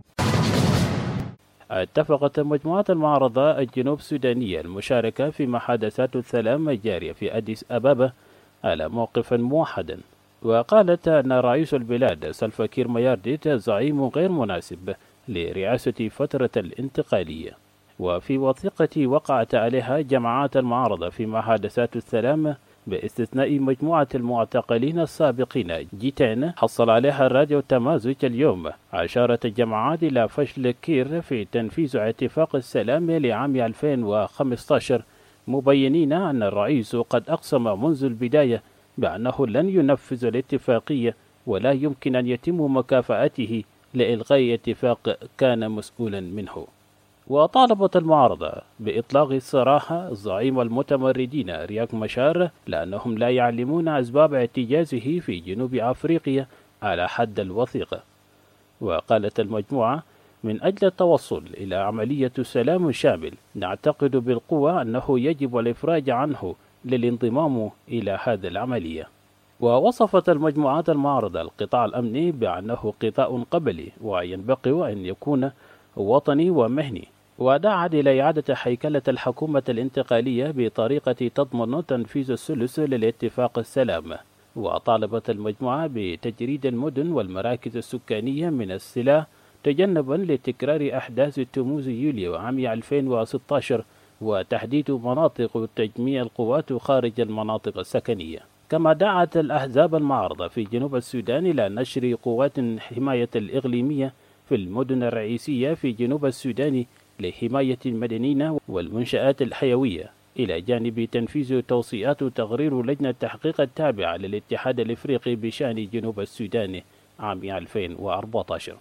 اتفقت مجموعة المعارضة الجنوب السودانية المشاركة في محادثات السلام الجارية في أديس أبابا على موقف موحد، وقالت أن رئيس البلاد سلفا كير ميارديت زعيم غير مناسب لرئاسة فترة الانتقالية. وفي وثيقة وقعت عليها جماعات المعارضة في محادثات السلام باستثناء مجموعة المعتقلين السابقين جيتين حصل عليها الراديو تمازج اليوم، أشارت الجماعات إلى فشل كير في تنفيذ اتفاق السلام لعام ألفين وخمسة عشر، مبينين أن الرئيس قد أقسم منذ البداية بأنه لن ينفذ الاتفاقية ولا يمكن أن يتم مكافأته لإلغاء اتفاق كان مسؤولا منه. وطالبت المعارضة بإطلاق السراح زعيم المتمردين رياك مشار لأنهم لا يعلمون أسباب اعتجازه في جنوب أفريقيا على حد الوثيقة. وقالت المجموعة: من أجل التوصل إلى عملية سلام شامل نعتقد بالقوة أنه يجب الإفراج عنه للانضمام إلى هذه العملية. ووصفت المجموعات المعارضة القطاع الأمني بأنه قطاع قبلي وينبغي أن يكون وطني ومهني، ودعت إلى إعادة هيكلة الحكومة الانتقالية بطريقة تضمن تنفيذ الثلث للاتفاق السلام. وطالبت المجموعة بتجريد المدن والمراكز السكانية من السلاح تجنبا لتكرار أحداث تموز يوليو عام ألفين وستة عشر، وتحديد مناطق تجميع القوات خارج المناطق السكنية. كما دعت الأحزاب المعارضة في جنوب السودان إلى نشر قوات حماية الإقليمية في المدن الرئيسية في جنوب السودان لحماية المدنيين والمنشآت الحيوية، إلى جانب تنفيذ توصيات تقرير لجنة التحقيق التابعة للاتحاد الإفريقي بشأن جنوب السودان عام ألفين وأربعة عشر.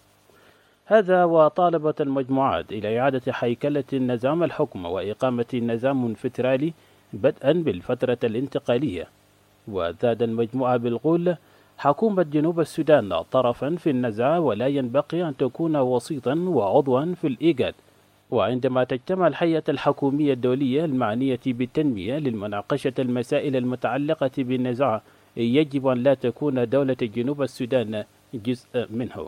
هذا وطالبت المجموعات إلى إعادة هيكلة نظام الحكم وإقامة نظام فيدرالي بدءا بالفترة الانتقالية. وزاد المجموعة بالقول: حكومة جنوب السودان طرفا في النزاع ولا ينبغي أن تكون وسيطا وعضوا في الإيجاد، وعندما تجتمع الهيئة الحكومية الدولية المعنية بالتنمية للمناقشة المسائل المتعلقة بالنزاع يجب أن لا تكون دولة جنوب السودان جزء منه.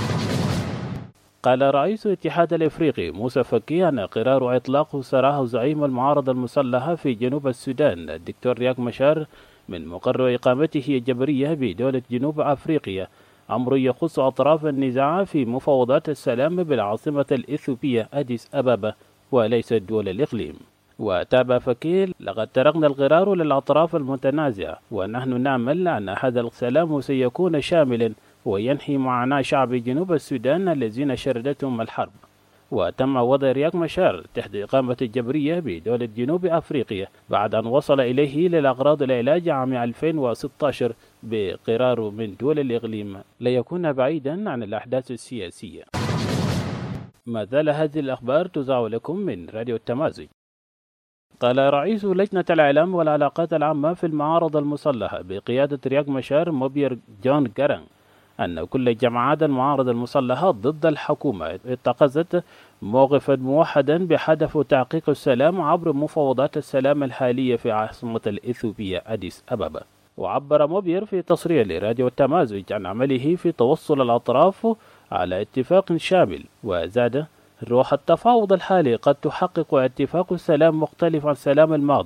قال رئيس الاتحاد الإفريقي موسى فكي أن قرار إطلاق سراح زعيم المعارضة المسلحة في جنوب السودان الدكتور رياك مشار من مقرر إقامته الجبرية بدولة جنوب أفريقيا أمر يخص أطراف النزاع في مفاوضات السلام بالعاصمة الإثيوبية أديس أبابا وليس دول الإقليم. وتابع فكيل: لقد تركنا القرار للأطراف المتنازعة ونحن نأمل أن هذا السلام سيكون شاملا وينهي معاناة شعب جنوب السودان الذين شردتهم الحرب. وتم وضع رياك مشار تحت إقامة الجبرية بدولة جنوب أفريقيا بعد أن وصل إليه للأغراض العلاج عام ألفين وستة عشر بقرار من دول الإقليم ليكون بعيدا عن الأحداث السياسية. ما زال هذه الأخبار تذاع لكم من راديو التمازج. قال رئيس لجنة الإعلام والعلاقات العامة في المعارضة المسلحة بقيادة رياك مشار موبير جون جاران أن كل جماعات المعارضة المسلحة ضد الحكومة اتخذت موقفا موحدا بهدف تحقيق السلام عبر مفاوضات السلام الحالية في عاصمة الإثيوبية أديس أبابا. وعبر موبير في تصريح لراديو التمازج عن عمله في توصل الأطراف على اتفاق شامل، وزاد: روح التفاوض الحالي قد تحقق اتفاق السلام مختلف عن السلام الماضي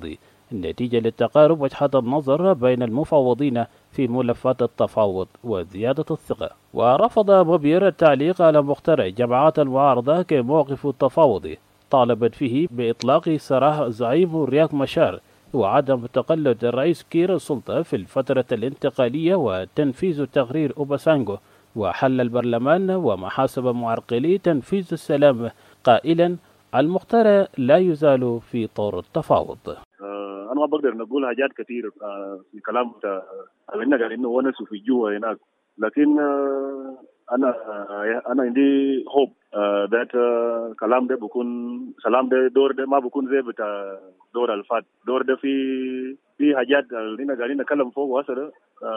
نتيجة للتقارب وجهات النظر بين المفاوضين في ملفات التفاوض وزيادة الثقة. ورفض مبير التعليق على مقترح جماعات المعارضة كموقف التفاوضي، طالبت فيه بإطلاق سراح زعيم رياك مشار وعدم تقلد الرئيس كير السلطة في الفترة الانتقالية وتنفيذ تقرير أوباسانغو وحل البرلمان ومحاسب معرقلي تنفيذ السلام، قائلا المقترح لا يزال في طور التفاوض. أنا ما بقدر نقول حاجات كثير في كلام أننا قاعدين نونس في جوا هناك، لكن أنا أنا عندي hope that كلام ده بكون سلام ده دور ده ما بكون زي بتاع دور الفات. دور ده في في حاجات اللي قاعدين نتكلم فوق وصل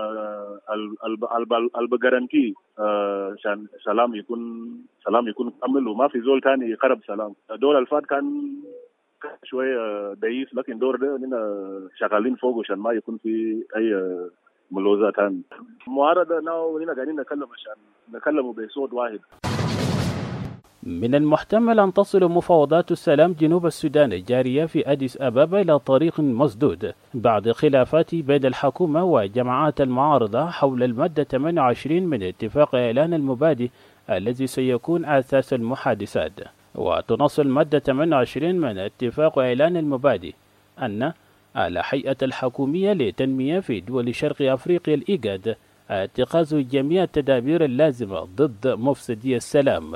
البجارانتي عشان سلام يكون سلام يكون كامل وما في زول تاني يقرب سلام. دور الفات كان شوية ضعيف، لكن دور ده إننا شغالين فوق عشان ما يكون في أي ملوزات تاني. معارضة ناو إننا قاعدين نتكلم عشان نتكلموا بصوت واحد. من المحتمل أن تصل مفاوضات السلام جنوب السودان الجارية في أديس أبابا إلى طريق مسدود بعد خلافات بين الحكومة وجماعات المعارضة حول المادة ثمانية وعشرين من اتفاق إعلان المبادئ الذي سيكون أساس المحادثات. وتنص المادة ثمانية وعشرين من اتفاق إعلان المبادئ أن على الهيئة الحكومية لتنمية في دول شرق أفريقيا الإيجاد اتخاذ جميع التدابير اللازمة ضد مفسدي السلام،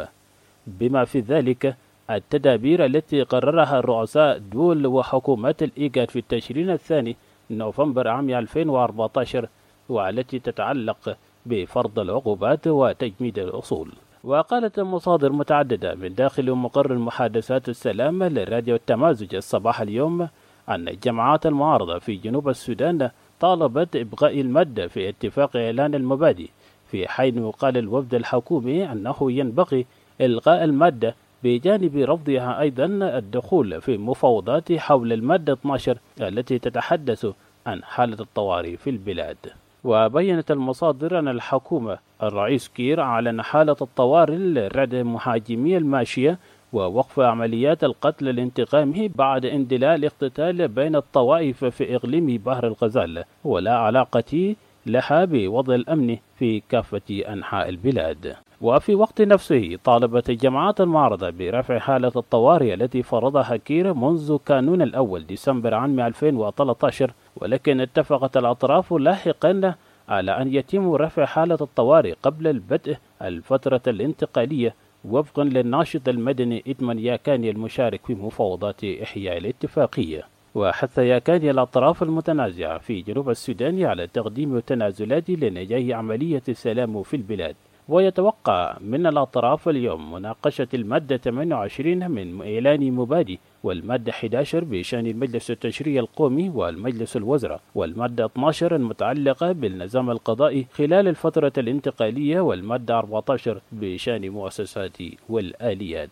بما في ذلك التدابير التي قررها رؤساء دول وحكومات الإيجاد في التشرين الثاني نوفمبر عام ألفين وأربعة عشر، والتي تتعلق بفرض العقوبات وتجميد الأصول. وقالت مصادر متعددة من داخل مقر محادثات السلام للراديو التمازج الصباح اليوم أن جماعات المعارضة في جنوب السودان طالبت إبقاء المادة في اتفاق إعلان المبادئ، في حين قال الوفد الحكومي أنه ينبغي إلغاء المادة بجانب رفضها أيضا الدخول في مفاوضات حول المادة اثني عشر التي تتحدث عن حالة الطوارئ في البلاد. وبينت المصادر أن الحكومة الرئيس كير أعلن حالة الطوارئ لردع مهاجمي الماشية ووقف عمليات القتل الانتقامي بعد اندلاع الاقتتال بين الطوائف في إقليم بحر الغزال، ولا علاقة لها بوضع الأمن في كافة أنحاء البلاد. وفي وقت نفسه طالبت جماعات المعارضة برفع حالة الطوارئ التي فرضها كير منذ كانون الأول ديسمبر عام ألفين وثلاثة عشر، ولكن اتفقت الأطراف لاحقا على أن يتم رفع حالة الطوارئ قبل البدء الفترة الانتقالية وفقا للناشط المدني إدمان ياكاني المشارك في مفاوضات إحياء الاتفاقية. وحث ياكاني الأطراف المتنازعة في جنوب السودان على تقديم تنازلات لنجاح عملية السلام في البلاد. ويتوقع من الأطراف اليوم مناقشة المادة ثمانية وعشرين من إعلان مبادئ، والمادة أحد عشر بشأن المجلس التشريعي القومي والمجلس الوزراء، والمادة اثني عشر المتعلقة بالنظام القضائي خلال الفترة الانتقالية، والمادة أربعة عشر بشأن مؤسسات والآليات.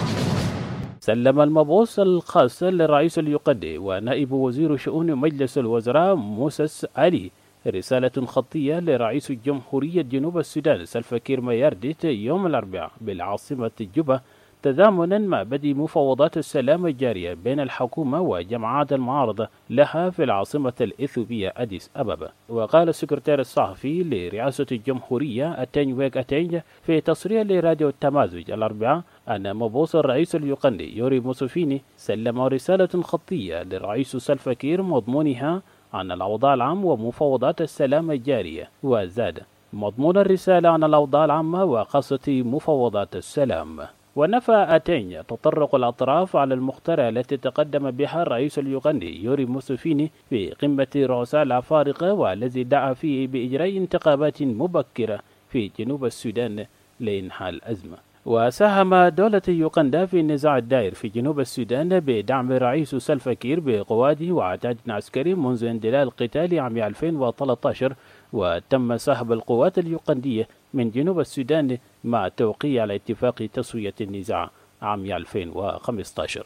سلم المبعوث الخاص للرئيس اليوغندي ونائب وزير شؤون مجلس الوزراء موسى علي رسالة خطية لرئيس جمهورية جنوب السودان سلفا كير مايارديت يوم الأربعاء بالعاصمة جوبا، تضامنا مع بدء مفاوضات السلام الجارية بين الحكومة وجماعات المعارضة لها في العاصمة الإثيوبية أديس أبابا. وقال السكرتير الصحفي لرئاسة الجمهورية أتينج ويك أتينج في تصريح لراديو التمازج الأربعاء أن مبعوث الرئيس اليوغندي يوري موسوفيني سلم رسالة خطية للرئيس سلفا كير مضمونها عن الأوضاع العامة ومفاوضات السلام الجارية. وزاد مضمون الرسالة عن الأوضاع العامة وخاصة مفاوضات السلام. ونفى أتينج تطرق الأطراف على المقترح التي تقدم بها الرئيس اليوغندي يوري موسوفيني في قمة رؤساء الأفارقة، والذي دعا فيه بإجراء انتخابات مبكرة في جنوب السودان لإنهاء الأزمة. وساهم دولة يوغندا في النزاع الدائر في جنوب السودان بدعم رئيس سلفا كير بقواده وعتاد عسكري منذ اندلاع القتال عام ألفين وثلاثة عشر، وتم سحب القوات اليوغندية من جنوب السودان مع التوقيع على اتفاق تسوية النزاع عام ألفين وخمسة عشر.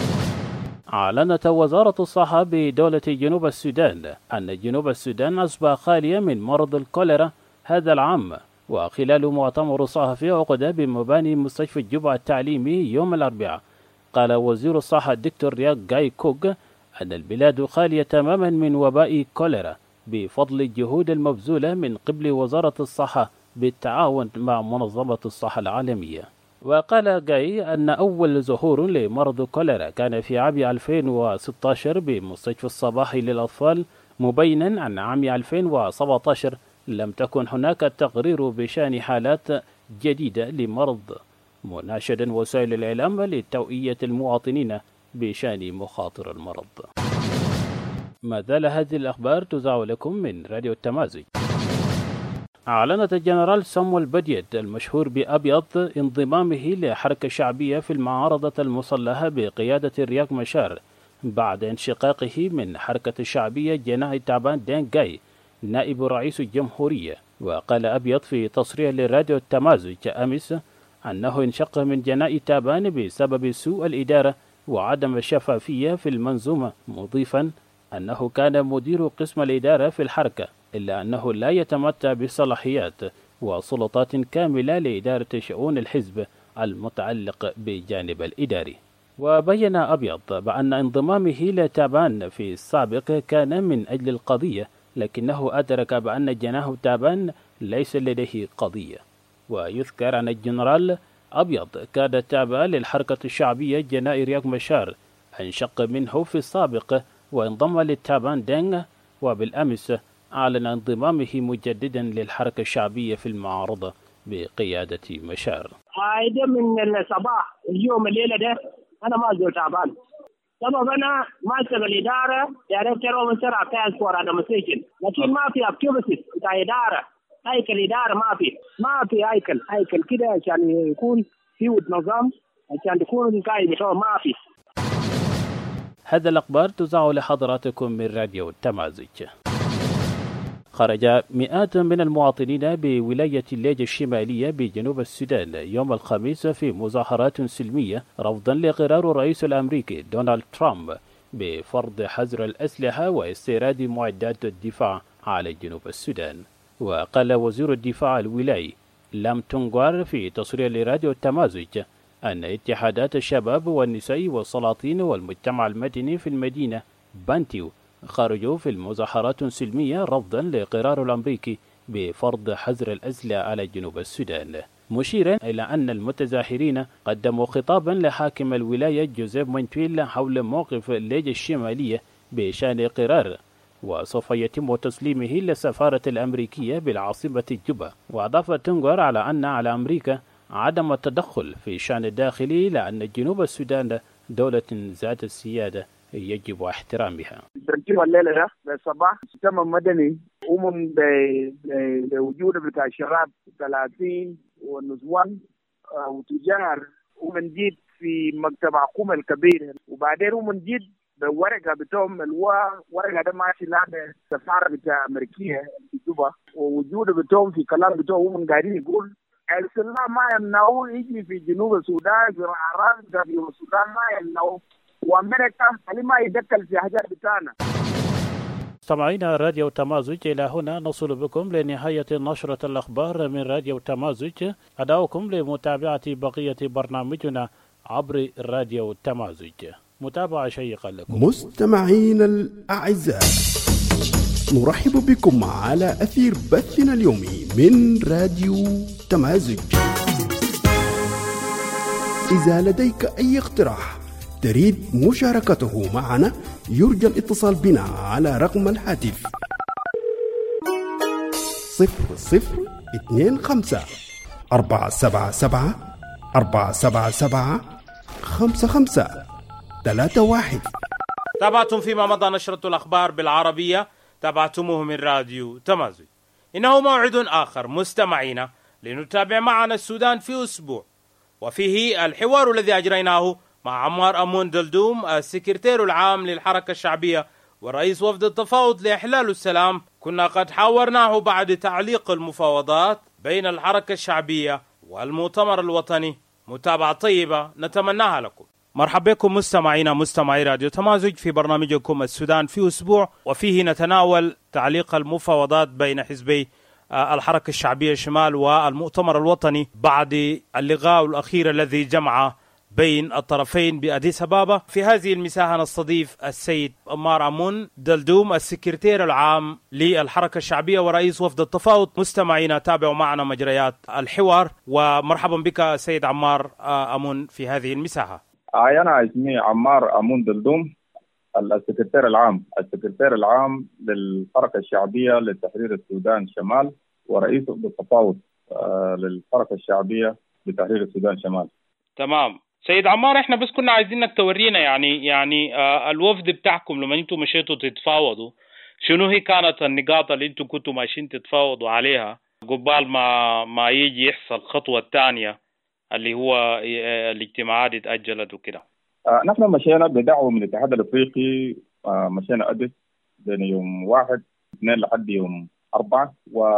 أعلنت وزارة الصحة بدولة جنوب السودان أن جنوب السودان أصبح خاليا من مرض الكوليرا هذا العام. وخلال مؤتمر صحفي عقد بمباني مستشفى جوبا التعليمي يوم الأربعاء، قال وزير الصحة الدكتور رياك جاي كوغ أن البلاد خالية تماما من وباء كوليرا بفضل الجهود المبذولة من قبل وزارة الصحة بالتعاون مع منظمة الصحة العالمية. وقال جاي أن أول ظهور لمرض كوليرا كان في عام ألفين وستة عشر بمستشفى الصباحي للأطفال، مبينا أن عام ألفين وسبعة عشر لم تكن هناك تقرير بشأن حالات جديدة لمرض، مناشدا وسائل الإعلام لتوعية المواطنين بشأن مخاطر المرض. ما زال هذه الأخبار تذاع لكم من راديو التمازج. أعلنت الجنرال سامويل بديت المشهور بأبيض انضمامه لحركة شعبية في المعارضة المسلحة بقيادة رياك مشار بعد انشقاقه من حركة الشعبية جناح تعبان دين جاي نائب رئيس الجمهورية. وقال أبيض في تصريح لراديو التمازج أمس أنه انشق من جناح تعبان بسبب سوء الإدارة وعدم الشفافية في المنظومة، مضيفا أنه كان مدير قسم الإدارة في الحركة، إلا أنه لا يتمتع بصلاحيات وسلطات كاملة لإدارة شؤون الحزب المتعلق بالجانب الإداري. وبين أبيض بأن انضمامه لتابان في السابق كان من أجل القضية، لكنه أدرك بأن جناح تابان ليس لديه قضية. ويذكر أن الجنرال أبيض كاد تابع للحركة الشعبية جناح رياك مشار انشق منه في السابق وانضم للتابان دينغ، وبالأمس أعلن انضمامه مجددا للحركة الشعبية في المعارضة بقيادة مشار. هيدا من الصباح اليوم الليلة ده أنا ما زلت تعبان، سبب أنا ماسك الإدارة دايركتور ومنصر عكاز فور أدمنستريشن، لكن ما في أكتيفيتيز بتاع إدارة، هيكل إدارة ما في ما في هيكل هيكل كده عشان يكون في نظام عشان تكون القائد بتاعه ما في. هذا الأخبار تذاع لحضراتكم من راديو التمازج. خرج مئات من المواطنين بولاية الليج الشمالية بجنوب السودان يوم الخميس في مظاهرات سلمية رفضا لقرار الرئيس الأمريكي دونالد ترامب بفرض حظر الأسلحة واستيراد معدات الدفاع على جنوب السودان. وقال وزير الدفاع الولاي لام تونغوار في تصريح لراديو التمازج أن اتحادات الشباب والنساء والسلاطين والمجتمع المدني في المدينة بانتيو خرجوا في المظاهرات السلمية رفضا لقرار الأمريكي بفرض حظر الأسلحة على جنوب السودان، مشيرا إلى أن المتظاهرين قدموا خطابا لحاكم الولاية جوزيف مونتويل حول موقف الليج الشمالية بشأن قرار، وسوف يتم تسليمه للسفارة الأمريكية بالعاصمة جوبا. وأضاف تونغور على أن على أمريكا عدم التدخل في الشأن الداخلي لأن جنوب السودان دولة ذات السيادة يجب احترامها. التركيب الليلة ده بالصباح مجتمع مدني أمم بوجود بتاع الشباب ثلاثين ونسوان وتجار ومن جيد في مكتب حكومة الكبير، وبعدين ومن جيد بورقة بتاعهم الوا ورقة ده ماشي لعبة سفارة بتاع أمريكية في جوبا، ووجود بتاعهم في كلام بتاعهم ومن قاعدين يقول السلاح ما يمنعوه يجي في جنوب السودان في الأعراض في جنوب السودان ما يمنعوه، وأمريكا اللي ما يدخل في حاجات بتاعنا. سمعينا راديو تمازج. إلى هنا نصل بكم لنهاية نشرة الأخبار من راديو تمازج. أدعوكم لمتابعة بقية برنامجنا عبر راديو تمازج. متابعة شيقة لكم مستمعين الأعزاء، نرحب بكم على أثير بثنا اليومي من راديو تمازج. إذا لديك أي اقتراح تريد مشاركته معنا يرجى الاتصال بنا على رقم الهاتف صفر صفر اثنين خمسة أربعة سبعة سبعة أربعة سبعة سبعة خمسة خمسة ثلاثة واحد. تابعتم فيما مضى نشرة الأخبار بالعربية، تابعتموه من راديو تمازج. إنه موعد آخر مستمعينا لنتابع معنا السودان في أسبوع، وفيه الحوار الذي أجريناه مع عمار أمون دلدوم السكرتير العام للحركة الشعبية ورئيس وفد التفاوض لإحلال السلام. كنا قد حاورناه بعد تعليق المفاوضات بين الحركة الشعبية والمؤتمر الوطني. متابعة طيبة نتمناها لكم. مرحبا بكم مستمعينا مستمعي راديو تمازج في برنامجكم السودان في أسبوع، وفيه نتناول تعليق المفاوضات بين حزبي الحركة الشعبية شمال والمؤتمر الوطني بعد اللقاء الأخير الذي جمع بين الطرفين بأديس أبابا. في هذه المساحة نستضيف السيد عمار أمون دلدوم السكرتير العام للحركة الشعبية ورئيس وفد التفاوض. مستمعينا تابعوا معنا مجريات الحوار، ومرحبا بك سيد عمار أمون في هذه المساحة. أنا اسمي عمار أمون دلدوم، السكرتير العام السكرتير العام للحركة الشعبية لتحرير السودان شمال ورئيس وفد التفاوض للحركة الشعبية لتحرير السودان شمال. تمام سيد عمار، احنا بس كنا عايزينك تورينا يعني يعني آه الوفد بتاعكم لما انتم مشيتوا تتفاوضوا، شنو هي كانت النقاط اللي انتم كنتوا ماشيين تتفاوضوا عليها قبال ما ما يجي يحصل الخطوة الثانية اللي هو الاجتماعات اتأجلت وكده؟ آه نحن مشينا بدعوة من الاتحاد الافريقي، آه مشينا أدس بين يوم واحد اثنين لحد يوم أربعة،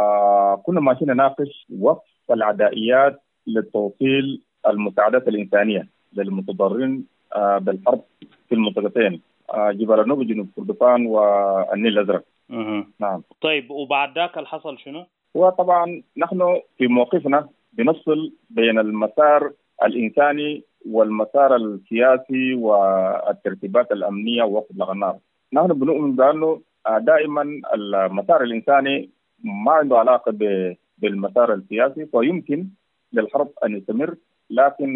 وكنا ماشيين نناقش وقف العدائيات للتوصيل المساعدات الإنسانية للمتضررين آه بالحرب في المنطقتين آه جبال النوبة جنوب كردفان والنيل الأزرق. أه. نعم. طيب وبعد ذاك الحصل شنو؟ وطبعا نحن في موقفنا بنفصل بين المسار الإنساني والمسار السياسي والترتيبات الأمنية ووقف الغنار. نحن بنؤمن بأنه دائما المسار الإنساني ما عنده علاقة بالمسار السياسي، فيمكن للحرب أن يستمر، لكن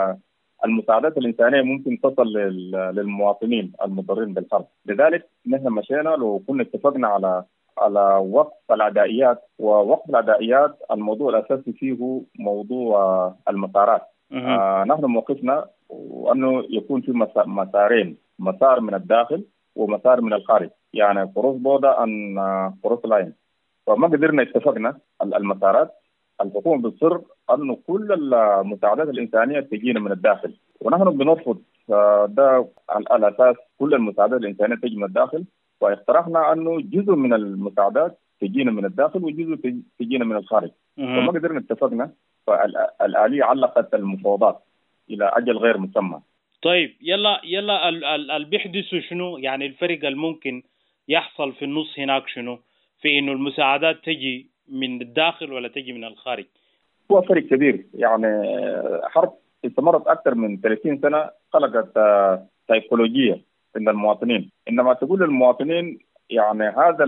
المساعدات الإنسانية ممكن تصل للمواطنين المضرين بالحرب. لذلك نحن مشينا لو كنا اتفقنا على على وقف العدائيات، ووقف العدائيات الموضوع الأساسي فيه موضوع المسارات. آه نحن موقفنا أنه يكون في مسارين، مسار من الداخل ومسار من الخارج، يعني كروس بودا أن كروس لاين. فما قدرنا اتفقنا المسارات. الحكومة بتصر أنه كل المساعدات الإنسانية تجينا من الداخل، ونحن بنرفض ده على أساس كل المساعدات الإنسانية تجي من الداخل، واقترحنا أنه جزء من المساعدات تجينا من الداخل وجزء تجينا من الخارج. فما قدرنا اتفقنا، فالآلية علقت المفاوضات إلى أجل غير مسمى. طيب يلا يلا اللي بيحدثوا شنو يعني الفرق الممكن يحصل في النص هناك شنو في إنه المساعدات تجي من الداخل ولا تجي من الخارج؟ هو فرق كبير، يعني حرب استمرت أكثر من ثلاثين سنة خلقت سيكولوجية عند المواطنين. إنما تقول للمواطنين يعني هذا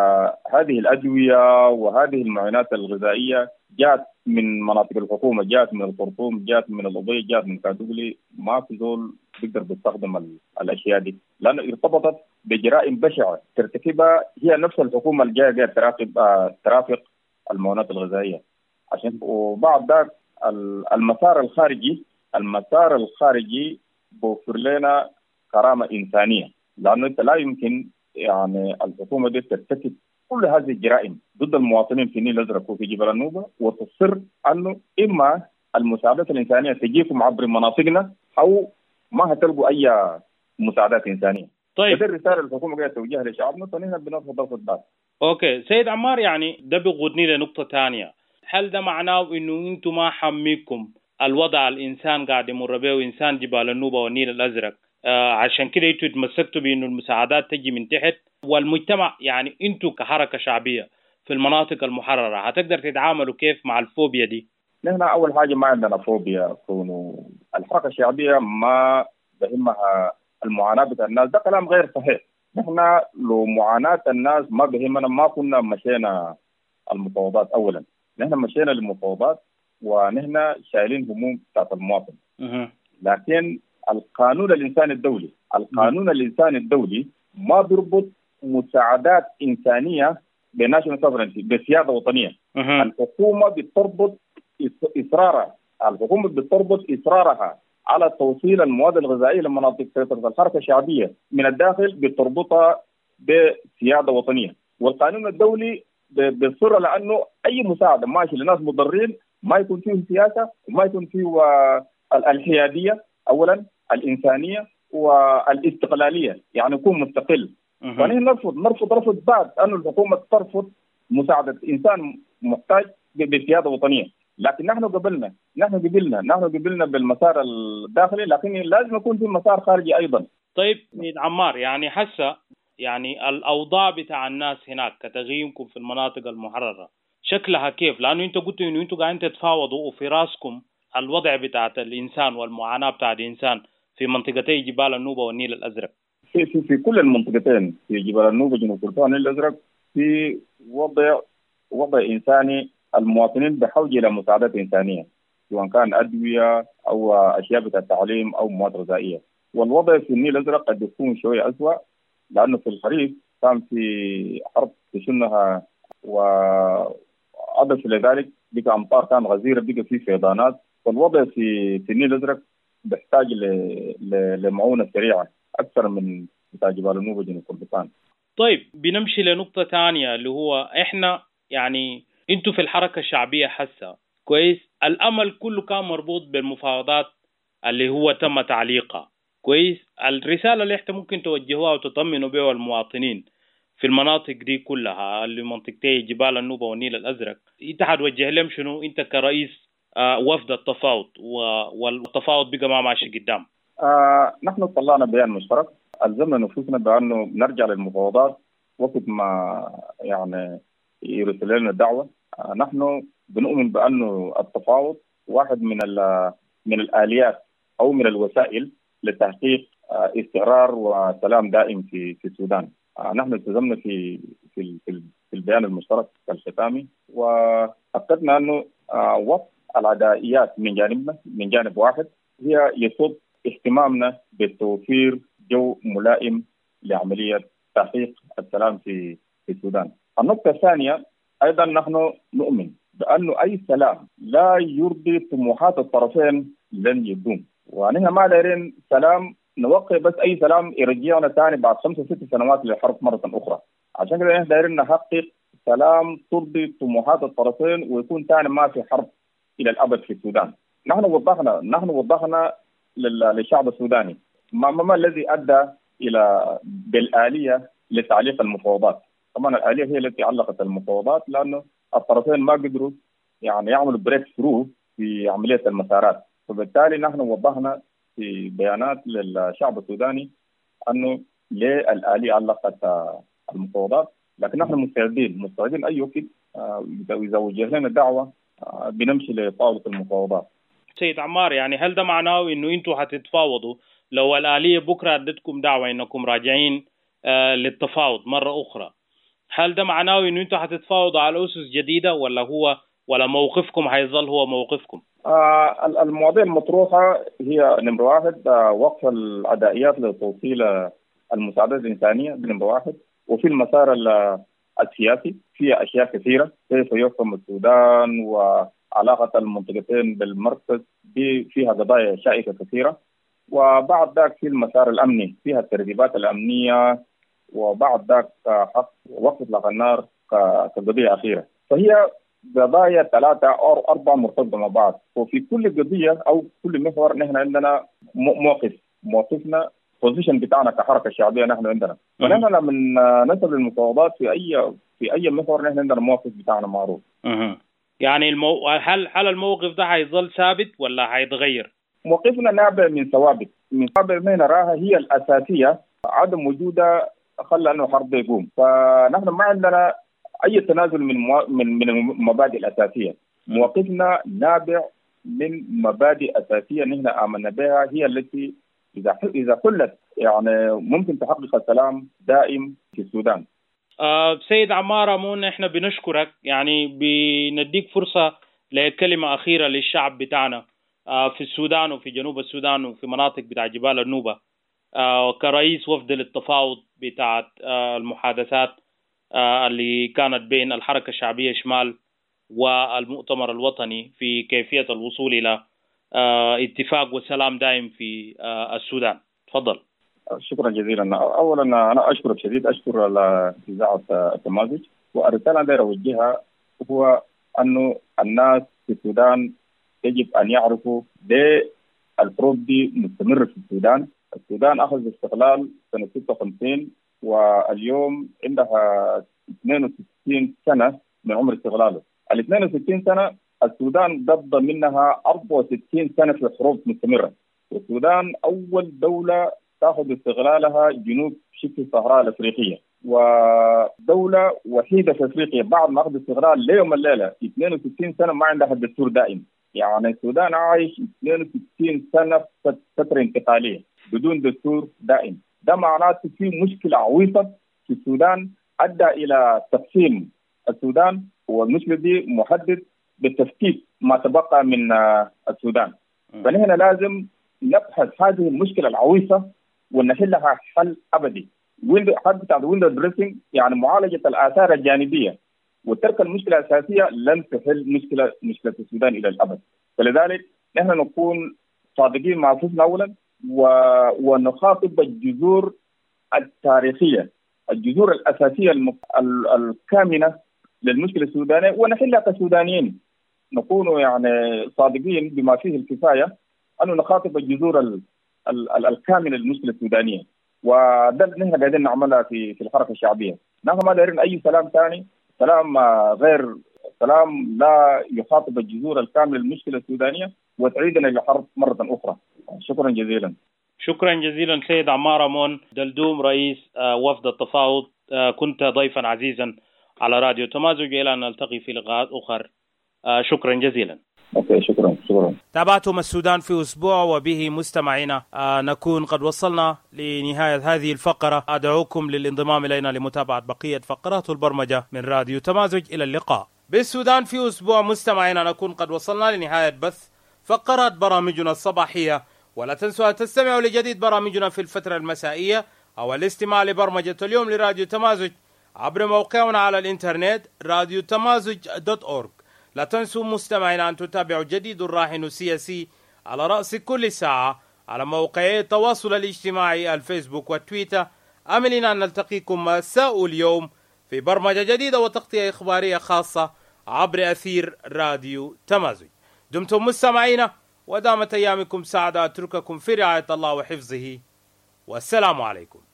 هذه الأدوية وهذه المعونات الغذائية جات من مناطق الحكومة، جات من الخرطوم، جات من الأبي، جات من كادوغلي، ما في زول بيقدر يستخدم الأشياء دي لأنه ارتبطت بجرائم بشعة ترتكبها هي نفس الحكومة الجاية جاية تراقب آه ترافق المعونات الغذائية. عشان وبعد ذلك المسار الخارجي المسار الخارجي بوفر لنا كرامة إنسانية، لأنه أنت لا يمكن يعني الحكومة دي ترتكب كل هذه الجرائم ضد المواطنين في النيل الأزرق وفي جبل النوبة وتصر أنه إما المساعدات الإنسانية تجيكم عبر مناطقنا أو ما هتلقوا أي مساعدات إنسانية. طيب هذه الرسالة الحكومة قاعدة توجهها لشعبنا، فنحن بنرفض رفض ذات. أوكي سيد عمار، يعني ده بيقودني لنقطة ثانية. هل ده معناه إنه أنتم ما حميكم الوضع الإنسان قاعد يمر به وإنسان جبال النوبة والنيل الأزرق آه عشان كده أنتوا تمسكتوا بإنه المساعدات تجي من تحت، والمجتمع يعني أنتوا كحركة شعبية في المناطق المحررة هتقدر تتعاملوا كيف مع الفوبيا دي؟ نحن أول حاجة ما عندنا فوبيا، كونه الحركة الشعبية ما بهمها المعاناة بتاع الناس، ده كلام غير صحيح. نحن لو معاناة الناس ما بهمنا ما كنا مشينا المفاوضات. أولا نحن مشينا للمفاوضات ونحن شايلين هموم بتاعت المواطن. أه. لكن القانون الإنساني الدولي القانون الإنساني الدولي ما بيربط مساعدات إنسانية بناشونال سوفرنتي بسيادة وطنية. أه. الحكومة بتربط إصرارها الحكومة بتربط إصرارها على توصيل المواد الغذائية لمناطق سيطرة الحركة الشعبية من الداخل، بتربطها بسيادة وطنية. والقانون الدولي بيصر على أنه أي مساعدة ماشي لناس مضرين ما يكون فيه سياسة وما يكون فيه الحيادية، أولا الإنسانية والاستقلالية، يعني يكون مستقل. ونحن نرفض نرفض رفض بعد أن الحكومة ترفض مساعدة إنسان محتاج بسيادة وطنية. لكن نحن قبلنا نحن قبلنا نحن قبلنا بالمسار الداخلي، لكن لازم يكون في مسار خارجي أيضا. طيب سيد عمار، يعني حسا يعني الأوضاع بتاع الناس هناك كتغييمكم في المناطق المحررة شكلها كيف؟ لأنه أنت قلت إنه أنتوا قاعدين تتفاوضوا وفي راسكم الوضع بتاعت الإنسان والمعاناة بتاعت الإنسان في منطقتي جبال النوبة والنيل الأزرق؟ في في في كل المنطقتين، في جبال النوبة جنوب كردفان والنيل الأزرق، في وضع وضع إنساني. المواطنين بحاجة إلى مساعدات إنسانية، سواء كان أدوية أو أشياء بتاع التعليم أو مواد غذائية. والوضع في النيل الأزرق قد يكون شوية أسوأ، لأنه في الخريف كان في حرب تشنها، وأضف إلى ذلك بقى أمطار كان غزيرة، بقى في فيضانات. والوضع في في النيل الأزرق بيحتاج لمعونة سريعة أكثر من بتاع جبال النوبة جنوب كردفان. طيب بنمشي لنقطة ثانية، اللي هو إحنا يعني أنتوا في الحركة الشعبية حسا كويس، الأمل كله كان مربوط بالمفاوضات اللي هو تم تعليقها كويس. الرسالة اللي إحنا ممكن توجهوها وتطمنوا بها المواطنين في المناطق دي كلها، اللي منطقتي جبال النوبة والنيل الأزرق، أنت حتوجه لهم شنو أنت كرئيس آه وفد التفاوض، والتفاوض بقى ما ماشي قدام؟ آه نحن طلعنا بيان مشترك ألزمنا نفوسنا بأنه نرجع للمفاوضات وقت ما يعني يرسل لنا الدعوة. آه نحن بنؤمن بأنه التفاوض واحد من من الآليات أو من الوسائل لتحقيق آه استقرار وسلام دائم في في السودان. آه نحن التزمنا في في في البيان المشترك الختامي، وأكدنا أنه آه وقت العدائيات من جانبنا من جانب واحد هي يصب اهتمامنا بالتوفير جو ملائم لعملية تحقيق السلام في في السودان. النقطة الثانية أيضا نحن نؤمن بأنه أي سلام لا يرضي طموحات الطرفين لن يدوم، ونحن ما دايرين سلام نوقع بس أي سلام يرجعنا ثاني بعد خمسة ست سنوات للحرب مرة أخرى. عشان كده نحن دايرين نحقق سلام ترضي طموحات الطرفين ويكون ثاني ما في حرب إلى الأبد في السودان. نحن وضحنا نحن وضحنا للشعب السوداني ما, ما الذي أدى إلى بالآلية لتعليق المفاوضات. طبعا الآلية هي التي علقت المفاوضات، لأنه الطرفين ما قدروا يعني يعملوا بريك ثرو في عملية المسارات، فبالتالي نحن وضحنا في بيانات للشعب السوداني أنه ليه الآلية علقت المفاوضات. لكن نحن مستعدين مستعدين أي وقت إذا وجه لنا دعوة بنمشي لطاولة المفاوضات. سيد عمار، يعني هل ده معناه إنه أنتوا هتتفاوضوا لو الآلية بكرة ادتكم دعوة إنكم راجعين آه للتفاوض مرة أخرى؟ هل ده معناه إنه أنتوا هتتفاوضوا على أسس جديدة، ولا هو ولا موقفكم هيظل هو موقفكم؟ آه المواضيع المطروحة هي نمرة واحد آه وقف العدائيات لتوصيل المساعدات الإنسانية نمرة واحد، وفي المسار السياسي في أشياء كثيرة كيف يحكم السودان وعلاقة المنطقتين بالمركز، دي فيها قضايا شائكة كثيرة. وبعد ذاك في المسار الأمني فيها الترتيبات الأمنية، وبعد ذاك حق وقف إطلاق النار كقضية أخيرة. فهي قضايا ثلاثة أو أربعة مرتبطة مع بعض، وفي كل قضية أو كل محور نحن عندنا موقف موقفنا بوزيشن بتاعنا كحركة شعبية نحن عندنا. فنحن لما نسب المفاوضات في أي في أي محور نحن عندنا موقف بتاعنا معروف. يعني المو... هل هل الموقف ده هيظل ثابت ولا هيتغير؟ موقفنا نابع من ثوابت من ثوابت ما نراها هي الأساسية، عدم وجودها خلى أنه حرب يقوم. فنحن ما عندنا أي تنازل من مو... من من المبادئ الأساسية. موقفنا نابع من مبادئ أساسية نحن آمنا بها، هي التي إذا إذا حلت يعني ممكن تحقق السلام دائم في السودان. آه سيد عمار أمون، إحنا بنشكرك، يعني بنديك فرصة لكلمة أخيرة للشعب بتاعنا آه في السودان وفي جنوب السودان وفي مناطق بتاع جبال النوبة، آه كرئيس وفد للتفاوض بتاعت آه المحادثات آه اللي كانت بين الحركة الشعبية شمال والمؤتمر الوطني في كيفية الوصول إلى آه اتفاق وسلام دائم في آه السودان. تفضل. شكرا جزيلا. اولا انا اشكرك شديد، اشكر اذاعه التمازج، والرساله اللي اوجهها هو انه الناس في السودان يجب ان يعرفوا ليه الحروب دي مستمره في السودان. السودان اخذ استقلال سنه ستة وخمسين، واليوم عندها اثنين وستين سنه من عمر استقلاله. ال اثنين وستين سنه السودان قضى منها أربعة وستين سنه في حروب مستمره. السودان اول دوله تأخذ استغلالها جنوب شبه الصحراء الأفريقية، ودولة وحيدة في أفريقيا بعد ما أخذ استغلال ليوم الليلة اثنين وستين سنة ما عندها دستور دائم. يعني السودان عايش اثنين وستين سنة فترة انتقالية بدون دستور دائم. ده معناته في مشكلة عويصة في السودان أدى إلى تقسيم السودان، والمشكلة دي محدد بالتفكيك ما تبقى من السودان. فنحن لازم نبحث هذه المشكلة العويصة ونحلها حل أبدي. حل بتاع ويندو دريسنج يعني معالجة الآثار الجانبية وترك المشكلة الأساسية لن تحل مشكلة مشكلة السودان إلى الأبد. فلذلك نحن نكون صادقين مع أنفسنا أولا و... ونخاطب الجذور التاريخية، الجذور الأساسية الم... ال... الكامنة للمشكلة السودانية ونحلها كسودانيين. نكون يعني صادقين بما فيه الكفاية أنه نخاطب الجذور ال... ال... الكامنة للمشكلة السودانية، وده نحن قاعدين نعملها في في الحركة الشعبية. نحن ما دايرين أي سلام ثاني، سلام غير سلام لا يخاطب الجذور الكاملة للمشكلة السودانية وتعيدنا إلى الحرب مرة أخرى. شكرا جزيلا. شكرا جزيلا سيد عمار أمون دلدوم رئيس وفد التفاوض، كنت ضيفا عزيزا على راديو تمازج. إلى أن نلتقي في لقاءات أخرى. شكرا جزيلا. أوكي شكرا شكرا. تابعتم السودان في أسبوع، وبه مستمعينا نكون قد وصلنا لنهاية هذه الفقرة. أدعوكم للانضمام إلينا لمتابعة بقية فقرات البرمجة من راديو تمازج. إلى اللقاء. بالسودان في أسبوع مستمعينا نكون قد وصلنا لنهاية بث فقرات برامجنا الصباحية، ولا تنسوا أن تستمعوا لجديد برامجنا في الفترة المسائية أو الاستماع لبرمجة اليوم لراديو تمازج عبر موقعنا على الإنترنت راديو تمازج دوت أورج. لا تنسوا مستمعينا أن تتابعوا جديد الراهن السياسي على رأس كل ساعة على موقعي التواصل الاجتماعي الفيسبوك والتويتر. أملنا أن نلتقيكم مساء اليوم في برمجة جديدة وتغطية إخبارية خاصة عبر أثير راديو تمازج. دمتم مستمعينا ودامت أيامكم سعادة. أترككم في رعاية الله وحفظه، والسلام عليكم.